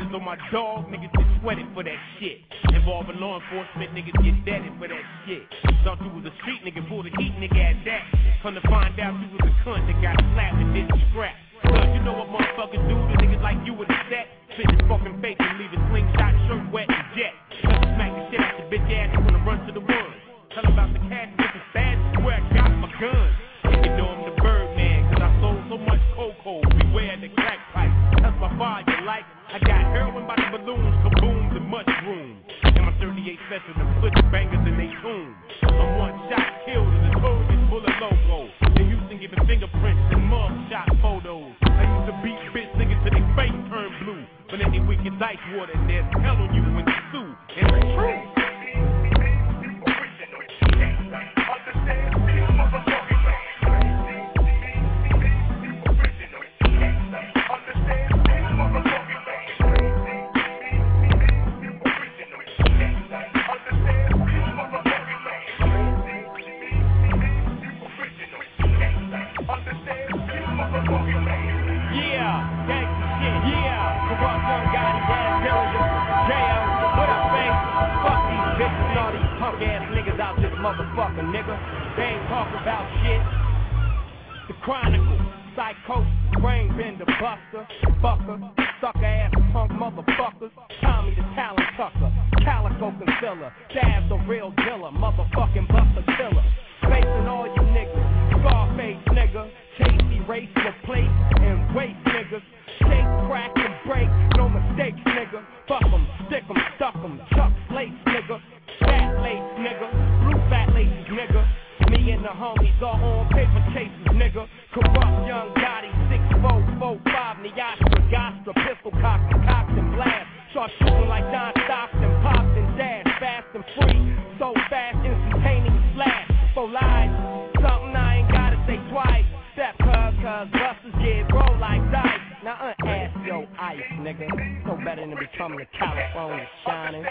Shooters on my dog, niggas get sweated for that shit. Involving law enforcement, niggas get deaded for that shit. Thought you was a street nigga, pull the heat nigga at that. Come to find out you was a cunt that got slapped and didn't scrap. Cause you know what motherfuckers do to niggas like you with the set? Spit his fucking face and leave his slingshot shirt wet and jet. Cause you smack the shit out your bitch ass, you wanna run to the woods. Tell him about the cash and get the fast, where I got my gun. You know I'm the Birdman, cause I sold so much cocoa. Beware the crack pipe, that's my fire you like. I got heroin by the balloons, kabooms and mushrooms. And my 38 special, them switch bangers in they tune. I'm one shot killed and the code is full of logo. They used to giving fingerprints and mug shot photos. I used to beat bitch niggas till they face turn blue. But then they wicked ice water and there's hell on you when you sue. And it's true. Motherfucker, nigga, they ain't talking about shit. The Chronicle, Psychosis, Brain Bender, Buster, Fucker, sucker ass punk motherfuckers. Tommy the Talent Tucker, Calico Concealer, Dab the real dealer, motherfucking Buster Killer. Facing all you niggas, Scarface nigga, Chasey race with plates and waste niggas. Shake, crack, and break, no mistakes nigga. Fuck 'em, stick 'em, stuck 'em, Chuck Slates nigga. Fat lace nigga, blue fat laces nigga. Me and the homies all on paper chases nigga. Corrupt young Gotti, 6'4", 4'5", Niastra, Gostra, pistol cocks and blast. Start shooting like Don Stockton, pops and dash, fast and free. So fast, instantaneous flash. For lies, something I ain't gotta say twice. Step cuz busters get roll like dice. Now ass yo ice nigga. No better than becoming a California shining.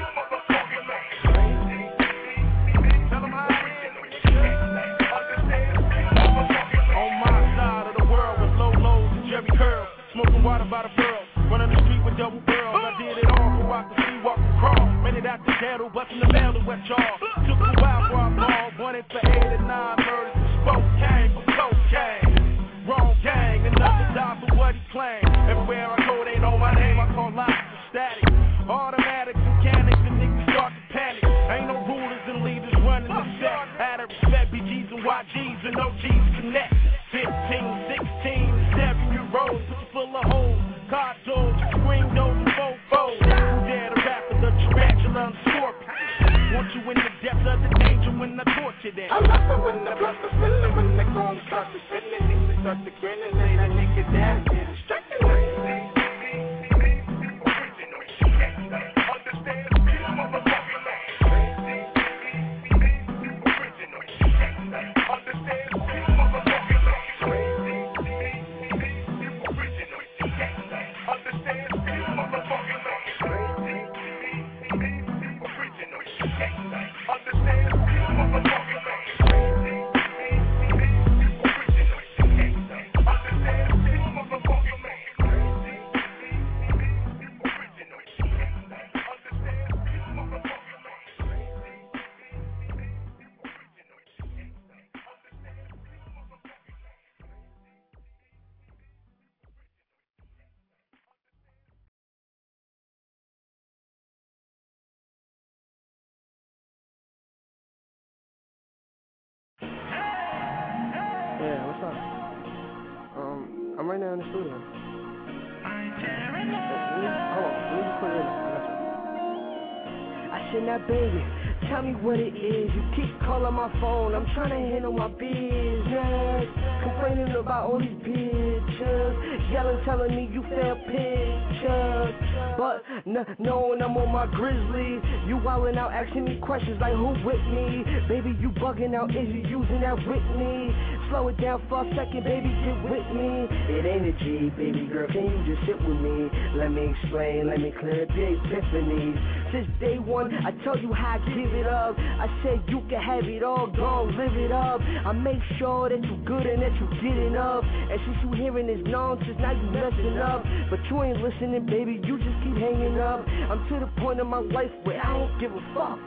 On my side of the world with low lows and Jerry curls, smoking water by the barrel, running the street with double barrels. I did it all for rock the sea, walk across, made it out the ghetto, busting the mail to West Charles. Took a while for I ball, wanted for 8 and 9 murders and Spokane for cocaine. Wrong gang, another die for what he claimed. Everywhere I go, they know my name. I call life static. Automatics, mechanics, and niggas start to panic. Ain't no rulers and leaders running the set. Out of respect, BGs and YGs and OGs connect. 15, 16, 7-year-olds, put you full of holes. Car doors, screen doors, and fofos. Who dare to rap with the tarantula and scorpion? Want you in the depths of the danger when I torture them. I love it when the blood is spilling, when the gon' start to spinning. Niggas start to grin and say that nigga down, get it stricken. Yeah, what's up? I'm right now in the studio. Hold on, let me just put it in. I should not baby. Tell me what it is. You keep calling my phone. I'm trying to handle my business. Complaining about all these bitches. Yelling, telling me you fail pictures. But knowing I'm on my grizzly. You wildin' out asking me questions like who with me? Baby, you bugging out. Is you using that with me? Slow it down for a second, baby, get with me. It ain't energy. Baby girl, can you just sit with me? Let me explain, let me clear the epiphanies. Since day one, I told you how I give it up. I said you can have it all, go live it up. I make sure that you good and that you get enough. And since you hearing this nonsense, now you messing up. But you ain't listening, baby, you just keep hanging up. I'm to the point in my life where I don't give a fuck.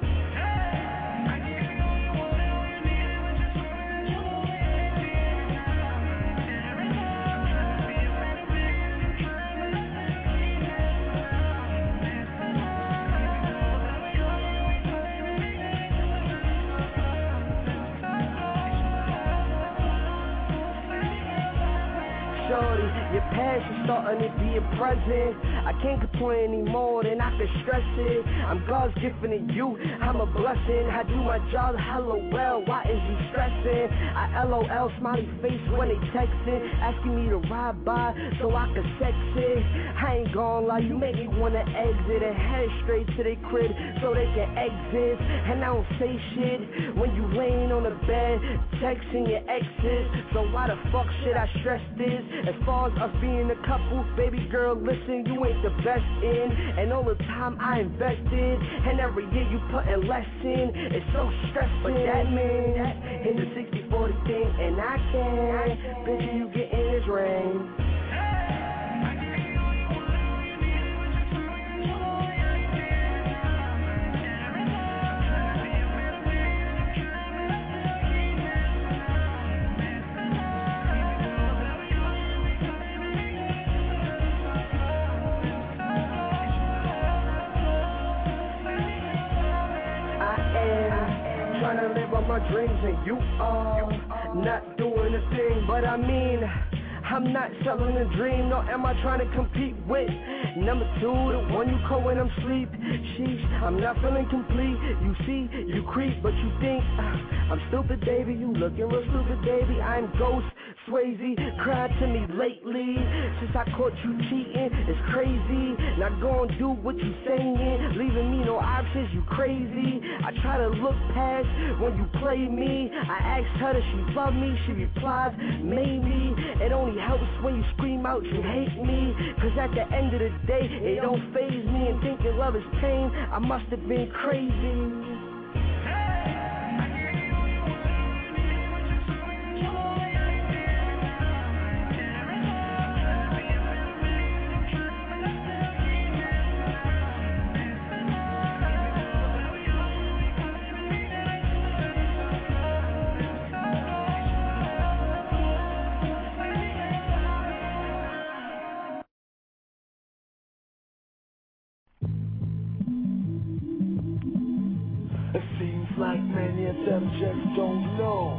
Your past is starting to be a present. I can't complain anymore, then I can stress it. I'm God's gift to you, I'm a blessing. I do my job hella well, why is you stressing? I LOL smiley face when they texting, asking me to ride by so I can sex it. I ain't gon' lie, you make me wanna exit and head straight to their crib so they can exit. And I don't say shit when you laying on the bed, texting your exes. So why the fuck should I stress this? As far as us being a couple, baby girl, listen, you ain't the best in. And all the time I invested, and every year you putting less in. It's so stressful, but that means in the 60-40 thing, and I can't picture you getting this ring. Trying to live on my dreams and you are not doing a thing, but I mean, I'm not selling a dream, nor am I trying to compete with number two, the one you call when I'm asleep. Sheesh, I'm not feeling complete. You see, you creep, but you think I'm stupid, baby. You looking real stupid, baby. I'm Ghost Swayze, cried to me lately. Since I caught you cheating, it's crazy. Now go and do what you saying, leaving me no options. You crazy. I try to look past when you play me. I asked her if she love me. She replies, maybe. It only helps when you scream out you hate me. Cause at the end of the day, it don't faze me. And thinking love is pain, I must have been crazy. Like many of them just don't know.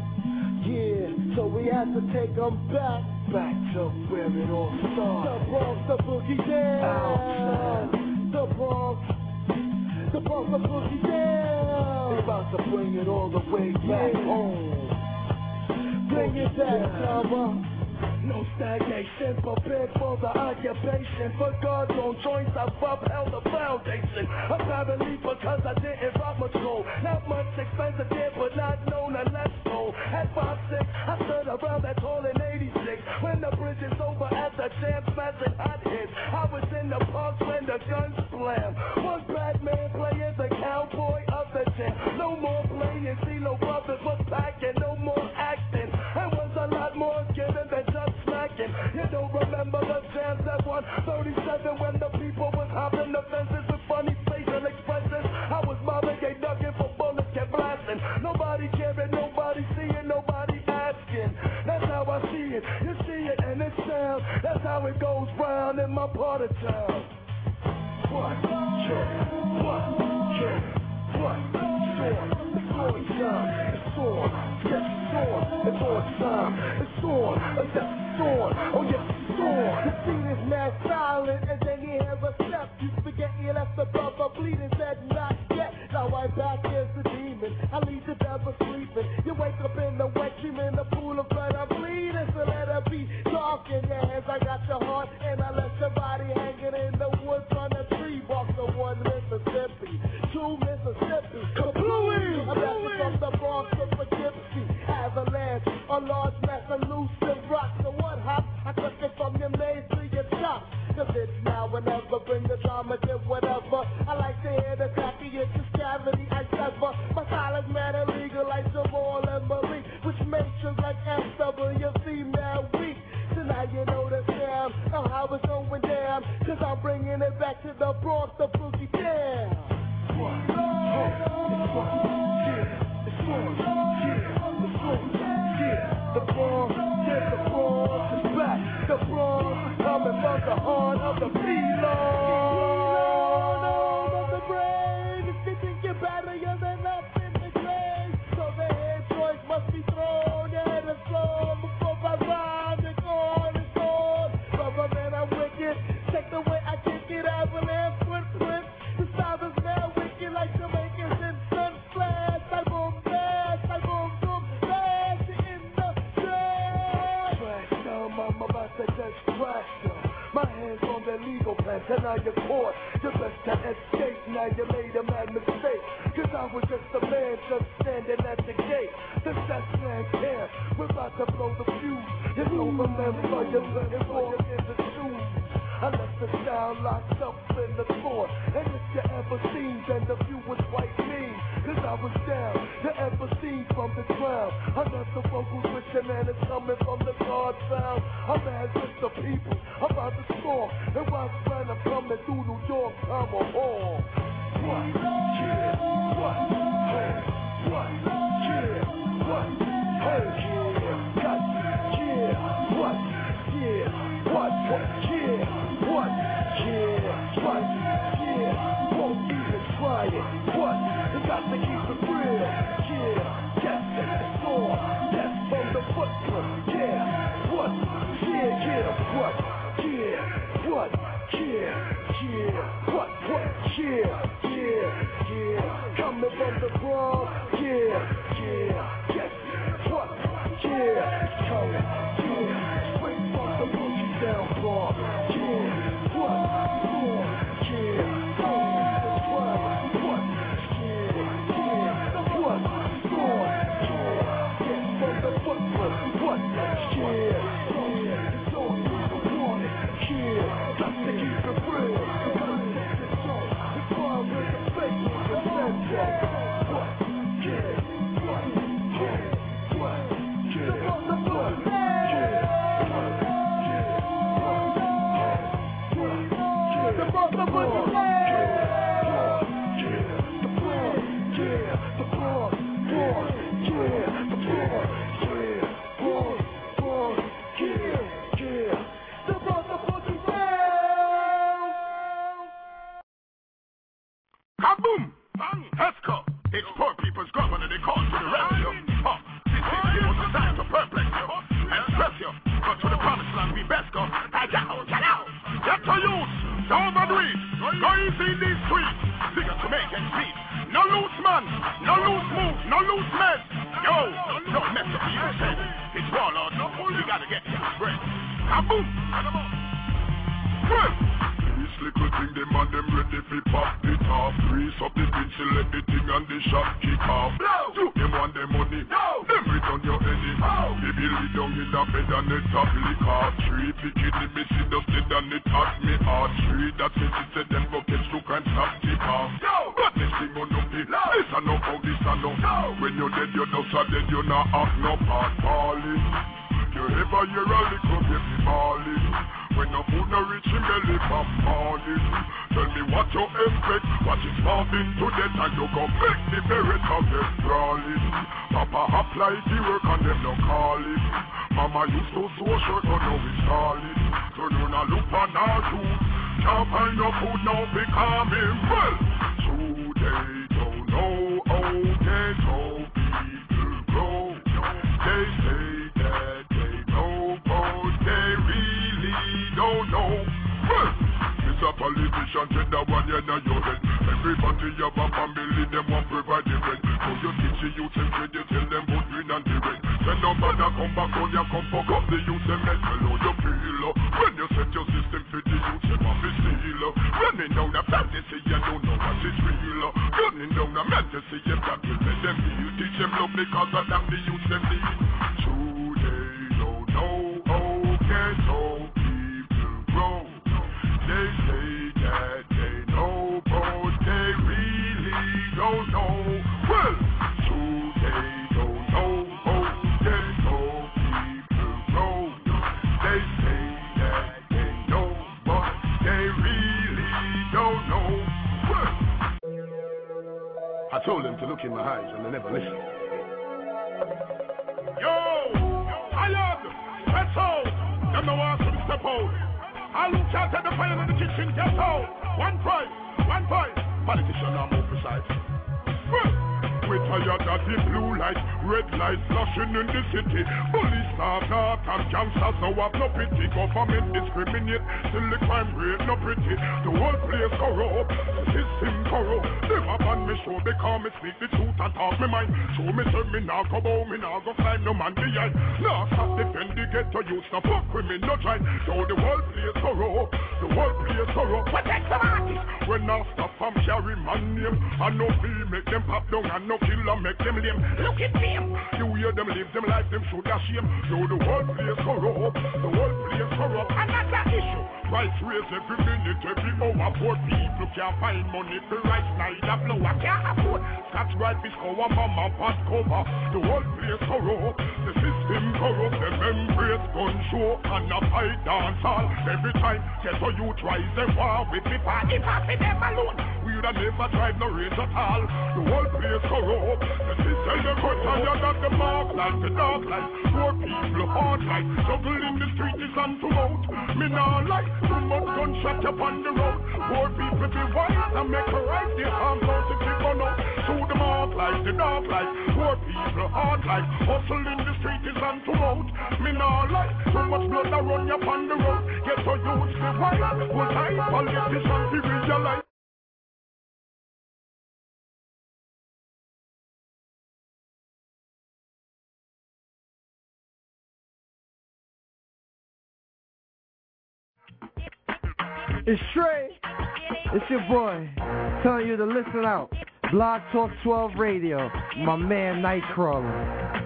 Yeah, so we have to take them back to where it all started. The Bronx, the boogie down. Outside. The Bronx, the boogie down. They about to bring it all the way back home. Bring it back, Summer. No stagnation, prepared for the occupation. For God's own choice, I've upheld the foundation. Apparently because I didn't rock much gold. Not much expensive there, but not known unless told. At 5'6", I stood around that tall in 86. When the bridge is over at the jam, smashing hot hits. I was in the parks when the guns slam. One Batman playing the cowboy of the jam. No more playing, see no brothers was packing. No more acting, and was a lot more giving than just smacking. You don't remember the jams at 137 when the people was hopping the fences with funny facial expressions. I was mobbing, they ducking for bullets, kept blasting. Nobody caring, nobody seeing, nobody asking. That's how I see it, you see it and it sounds. That's how it goes round in my part of town. What? Check. What? Check. What? It's on time. It's on. Yes, it's on. It's on time. It's on. Yes, it's on. Oh, yes, it's on. The scene is mad silent, and then you hear a step. You forget you left the brother bleeding, said not yet. Now I'm back as the demon. I leave the devil sleeping. You wake up in the wet dream in the pool of blood. I'm bleeding, so let her be dark in your hands. I got your heart, and I left your body hanging in the woods on a tree box of 1 Mississippi, 2 Mississippi. Kablooey! I'm back from the Bronx to Poughkeepsie. Avalanche, a large mass of loose and rock. So what hop? I took it I'ma get whatever. I like to hear the cracky itch cavity I sever. My style is mad illegal like Jamal and Malik, which makes you like SWC mad weak. So now you know the sound of how it's going down, cause I'm bringing it back to the Bronx, the boogie down. The Bronx is back. The Bronx coming from the heart of the P-Lord of the brave. If you think you're better, you're then up in the grave. So the head choice must be thrown. Your head is thrown before I rhyme. You're gone, it's gone. Brother, man, I'm wicked. Take the way I kick it, avalanche, flip. The style is now wicked like Jamaicans in sun flash. I boom flash, I boom flash. You're in the trash. Trash them, I'm about to just trash them. My hands on their legal plans, and now you're caught. You're best to escape, now you made a mad mistake. Cause I was just a man just standing at the gate. The best man care, we're about to blow the fuse. It's over, remember, you're learning more in the shoes. I left the sound locked up in the floor. And if you ever seen, then the view was quite mean. Cause I was down, you ever seen from the ground. I left the vocals with your man, it's coming from the guard sound. I'm as with the people, I'm about to score. And while when I'm coming through New York, I'm a whore. What? Yeah. What? Hey. What? Yeah. What? Hey. Yeah. Got yeah. What? Yeah. What? Yeah. What? Yeah. What? Yeah. Won't even try it. What? You got to keep it real. Yeah. Yes, it's all. Yes, from the footprint. Yeah. What? Yeah. Yeah. What? Yeah. What? Yeah. Yeah. What? Yeah. Yeah. Yeah. Coming from the Bronx. Yeah. Yeah. Yes. What? Yeah. Coming. Yeah. Straight from the boogie down bar. Yeah. What? Yeah. What? Yeah. What? Yeah. From the footprint. What? Yeah. It's all you want. Yeah. Got to keep it real. It's all with the fake. The center. What? Yeah. What? Yeah. What? Yeah. What? Kaboom! Esco! It's poor people's governor, they call to the rescue. This is designed to perplex you and stress you. But to the promised land we best go. Get to use, don't overdo it. Go easy in these streets. Figure to make ends meet. No loose man, no loose move, no loose mess. Yo, don't mess up your head. It's warlord, we gotta get his bread. Kaboom! This little thing, them and them ready fi pop it off. Grease up the pencil, let the thing and the shot kick off. You them want them money, them return your heady. Baby lay down in the bed and the top lick off. Tree picking the missy dust dead and it hot me heart. Tree that since it said them buckets look and stop tip off. But this thing on no pit, this a no how this a no. When you're dead, you're just a dead, you're not have no part falling. You ever hear a little baby falling? When the food no reach him belly from morning. Tell me what you expect, what is moving to death and you go make the merit of them crawling. Papa apply the work and them no call it. Mama used to sew shirt but now we solid. So you not look for no food. Can't find no food now become him. Well, today don't know how ghetto people grow. They say that they know but they really don't know. Well, it's a politician, said that one you know your head. Everybody have a family, them want provide the rent. So you teach the youth and trade, you tell them put green and the red. Send no bother come back on you, come fuck up the youth and make hello you feel. When you set your system for the youth, you want to steal. Running down the fantasy, you don't know what is real. Running down the fantasy, you got to let them feel. Teach them love because of them the youth them need. Today don't know how ghetto people grow. They say that they Told them to look in my eyes and they never listened. Yo, tired, stress out. Them no want to step out. All who can't take the fire in the kitchen, get out. One price. Politicians are more precise. We tired of the blue light, red light flashing in the city. Police start and gangsters now have no pity. Government discriminate, still the crime rate no pretty. The whole place corrupt, the system corrupt. Never ban me show because me speak the truth and talk me mind. Show me say me nah go bow, me nah go climb no man behind. Nah stop defend the ghetto youth, no fuck with me no try. Now the whole place corrupt, the whole place corrupt. Protect some artists. When I stop from carry man name, I know feel make them pop down and no kill and make them lame. Look at them. You hear them live them life, them should have shame. Yo, the whole place corrupt, the whole place corrupt. And that's the issue. Price raise every minute, every hour. Poor people can't find money for rice, neither flour. Can't afford Scotch Brite, fish cover, mama, pot cover. The whole place corrupt, the system corrupt. Them embrace gun show and a fight dance all. Every time, get so you try the war with me party, pass them alone. We would have never drive no race at all. The whole place corrupt. The system they got tired of the mark life, the dark life. Poor people hard life. Struggle in the street is on to out. Me nah like too much gunshot upon the road. Poor people be wise and make a right. The arms out to keep on out. Through the mark life, the dark life. Poor people hard life. Hustle in the street is on to out. Me nah like too much blood that run upon the road. Get so youth be wise. Good time politicians be realize. It's Trey. It's your boy. Telling you to listen out. Blog Talk 12 Radio. My man Nightcrawler.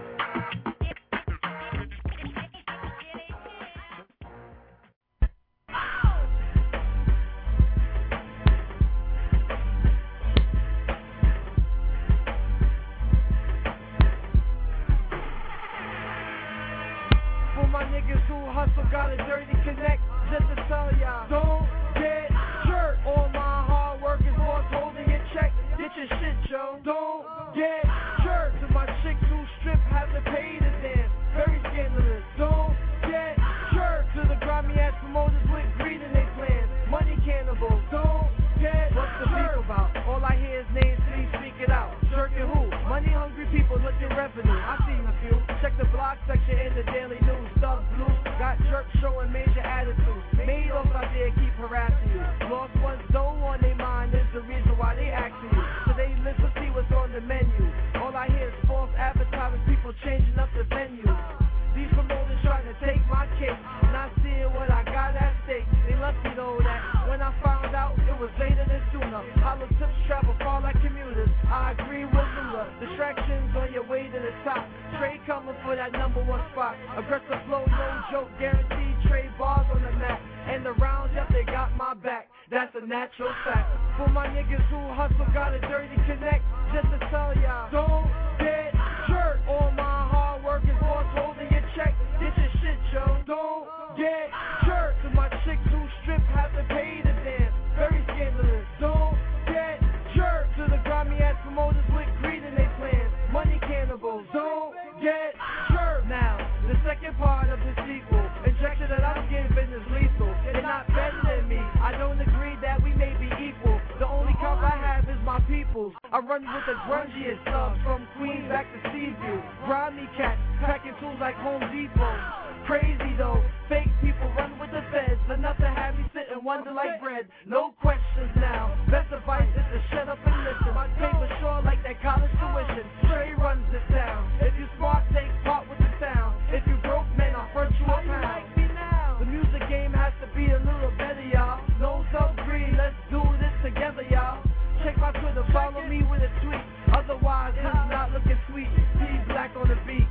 For my niggas who hustle, got a dirty connect. Just to tell y'all, don't get jerked. All my hard work is boss holding your check. Get your shit, yo. Don't get jerked. To my chicks who strip have to pay to dance. Very scandalous. Don't get jerked. To the grimy ass promoters with greed in their plans. Money cannibals. Don't get what's the beef about? All I hear is names, please speak it out. Jerking who? Money hungry people looking revenue. I seen a few. Check the blog section in the Daily News. Stuff blue. Got jerks showing major attitudes. Made off out there keep harassing you. Lost ones don't on their mind is the reason why they asking you. So they listen to see what's on the menu. All I hear is false advertising, people changing up the venue. These promoters trying to take my cake, not seeing what I got at stake. They lucky though that when I found out it was later than sooner. Hollow tips travel far like commuters. I agree with Lula. Distractions on your way to the top. Trade coming for that #1 spot. Aggressive flow, no joke, guaranteed trade bars on the map. And the rounds, yep, they got my back. That's a natural fact. For my niggas who hustle, got a dirty connect. Just to tell y'all, don't get jerked. All my hard work is boss holding your check. Get your shit, yo. Don't get jerked. To my chicks who strip have to pay to dance. Very scandalous. Don't get jerked. To the grimy ass promoters with greed in their plans. Money cannibals. Don't get jerked. Now, the second part of the sequel. Injection that I'm giving is lethal. They're not better than me. I don't agree that we may be equal. The only comp I have is my peoples. I run with the grungiest subs from Queens back to Seaview. Grimy cats packing tools like Home Depot. Crazy though, fake people run with the feds. Enough to have me sit and wonder like bread. No questions now. Best advice is to shut up and listen. My paper sure like that college tuition. Trey runs the town. If you smart, take part with the sound. If you broke, man, I'll front you a pound. The music game has to be a little better, y'all. No self-greed, let's do this together, y'all. Check my Twitter, follow me with a tweet. Otherwise, it's not looking sweet. T-Black on the beat.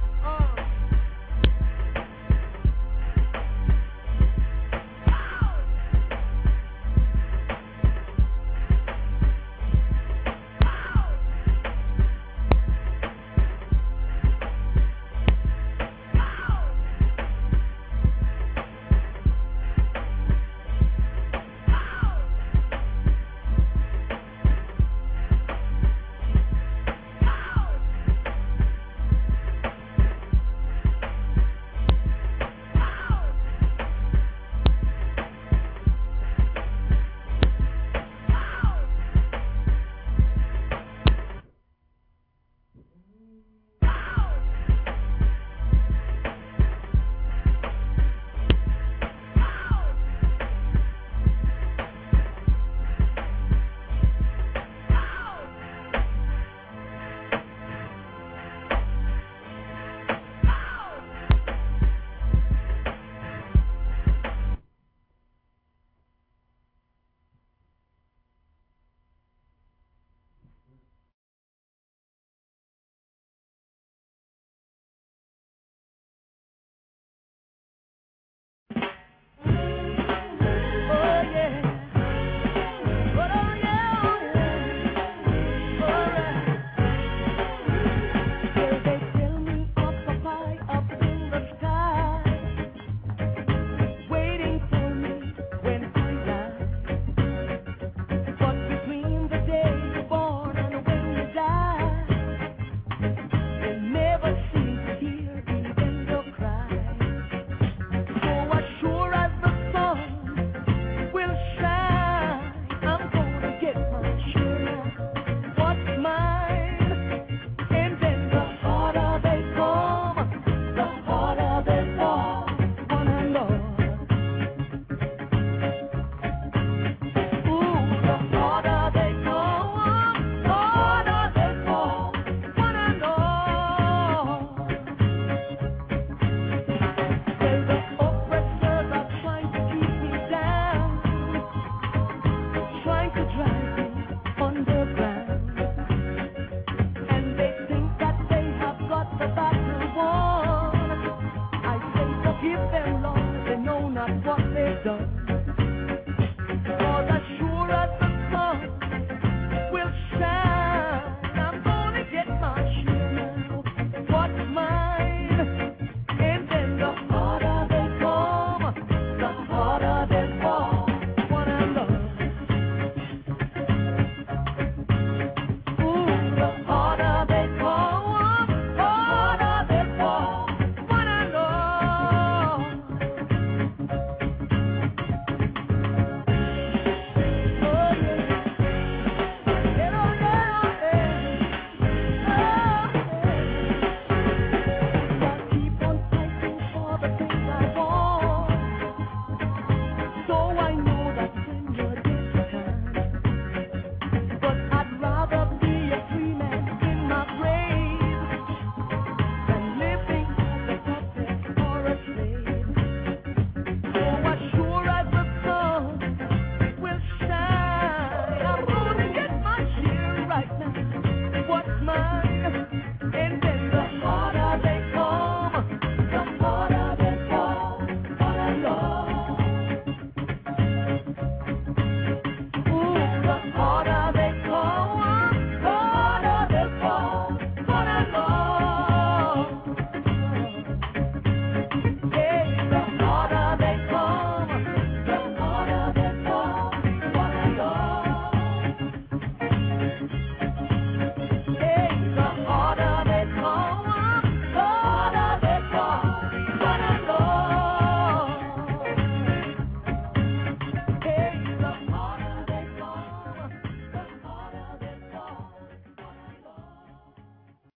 it, don't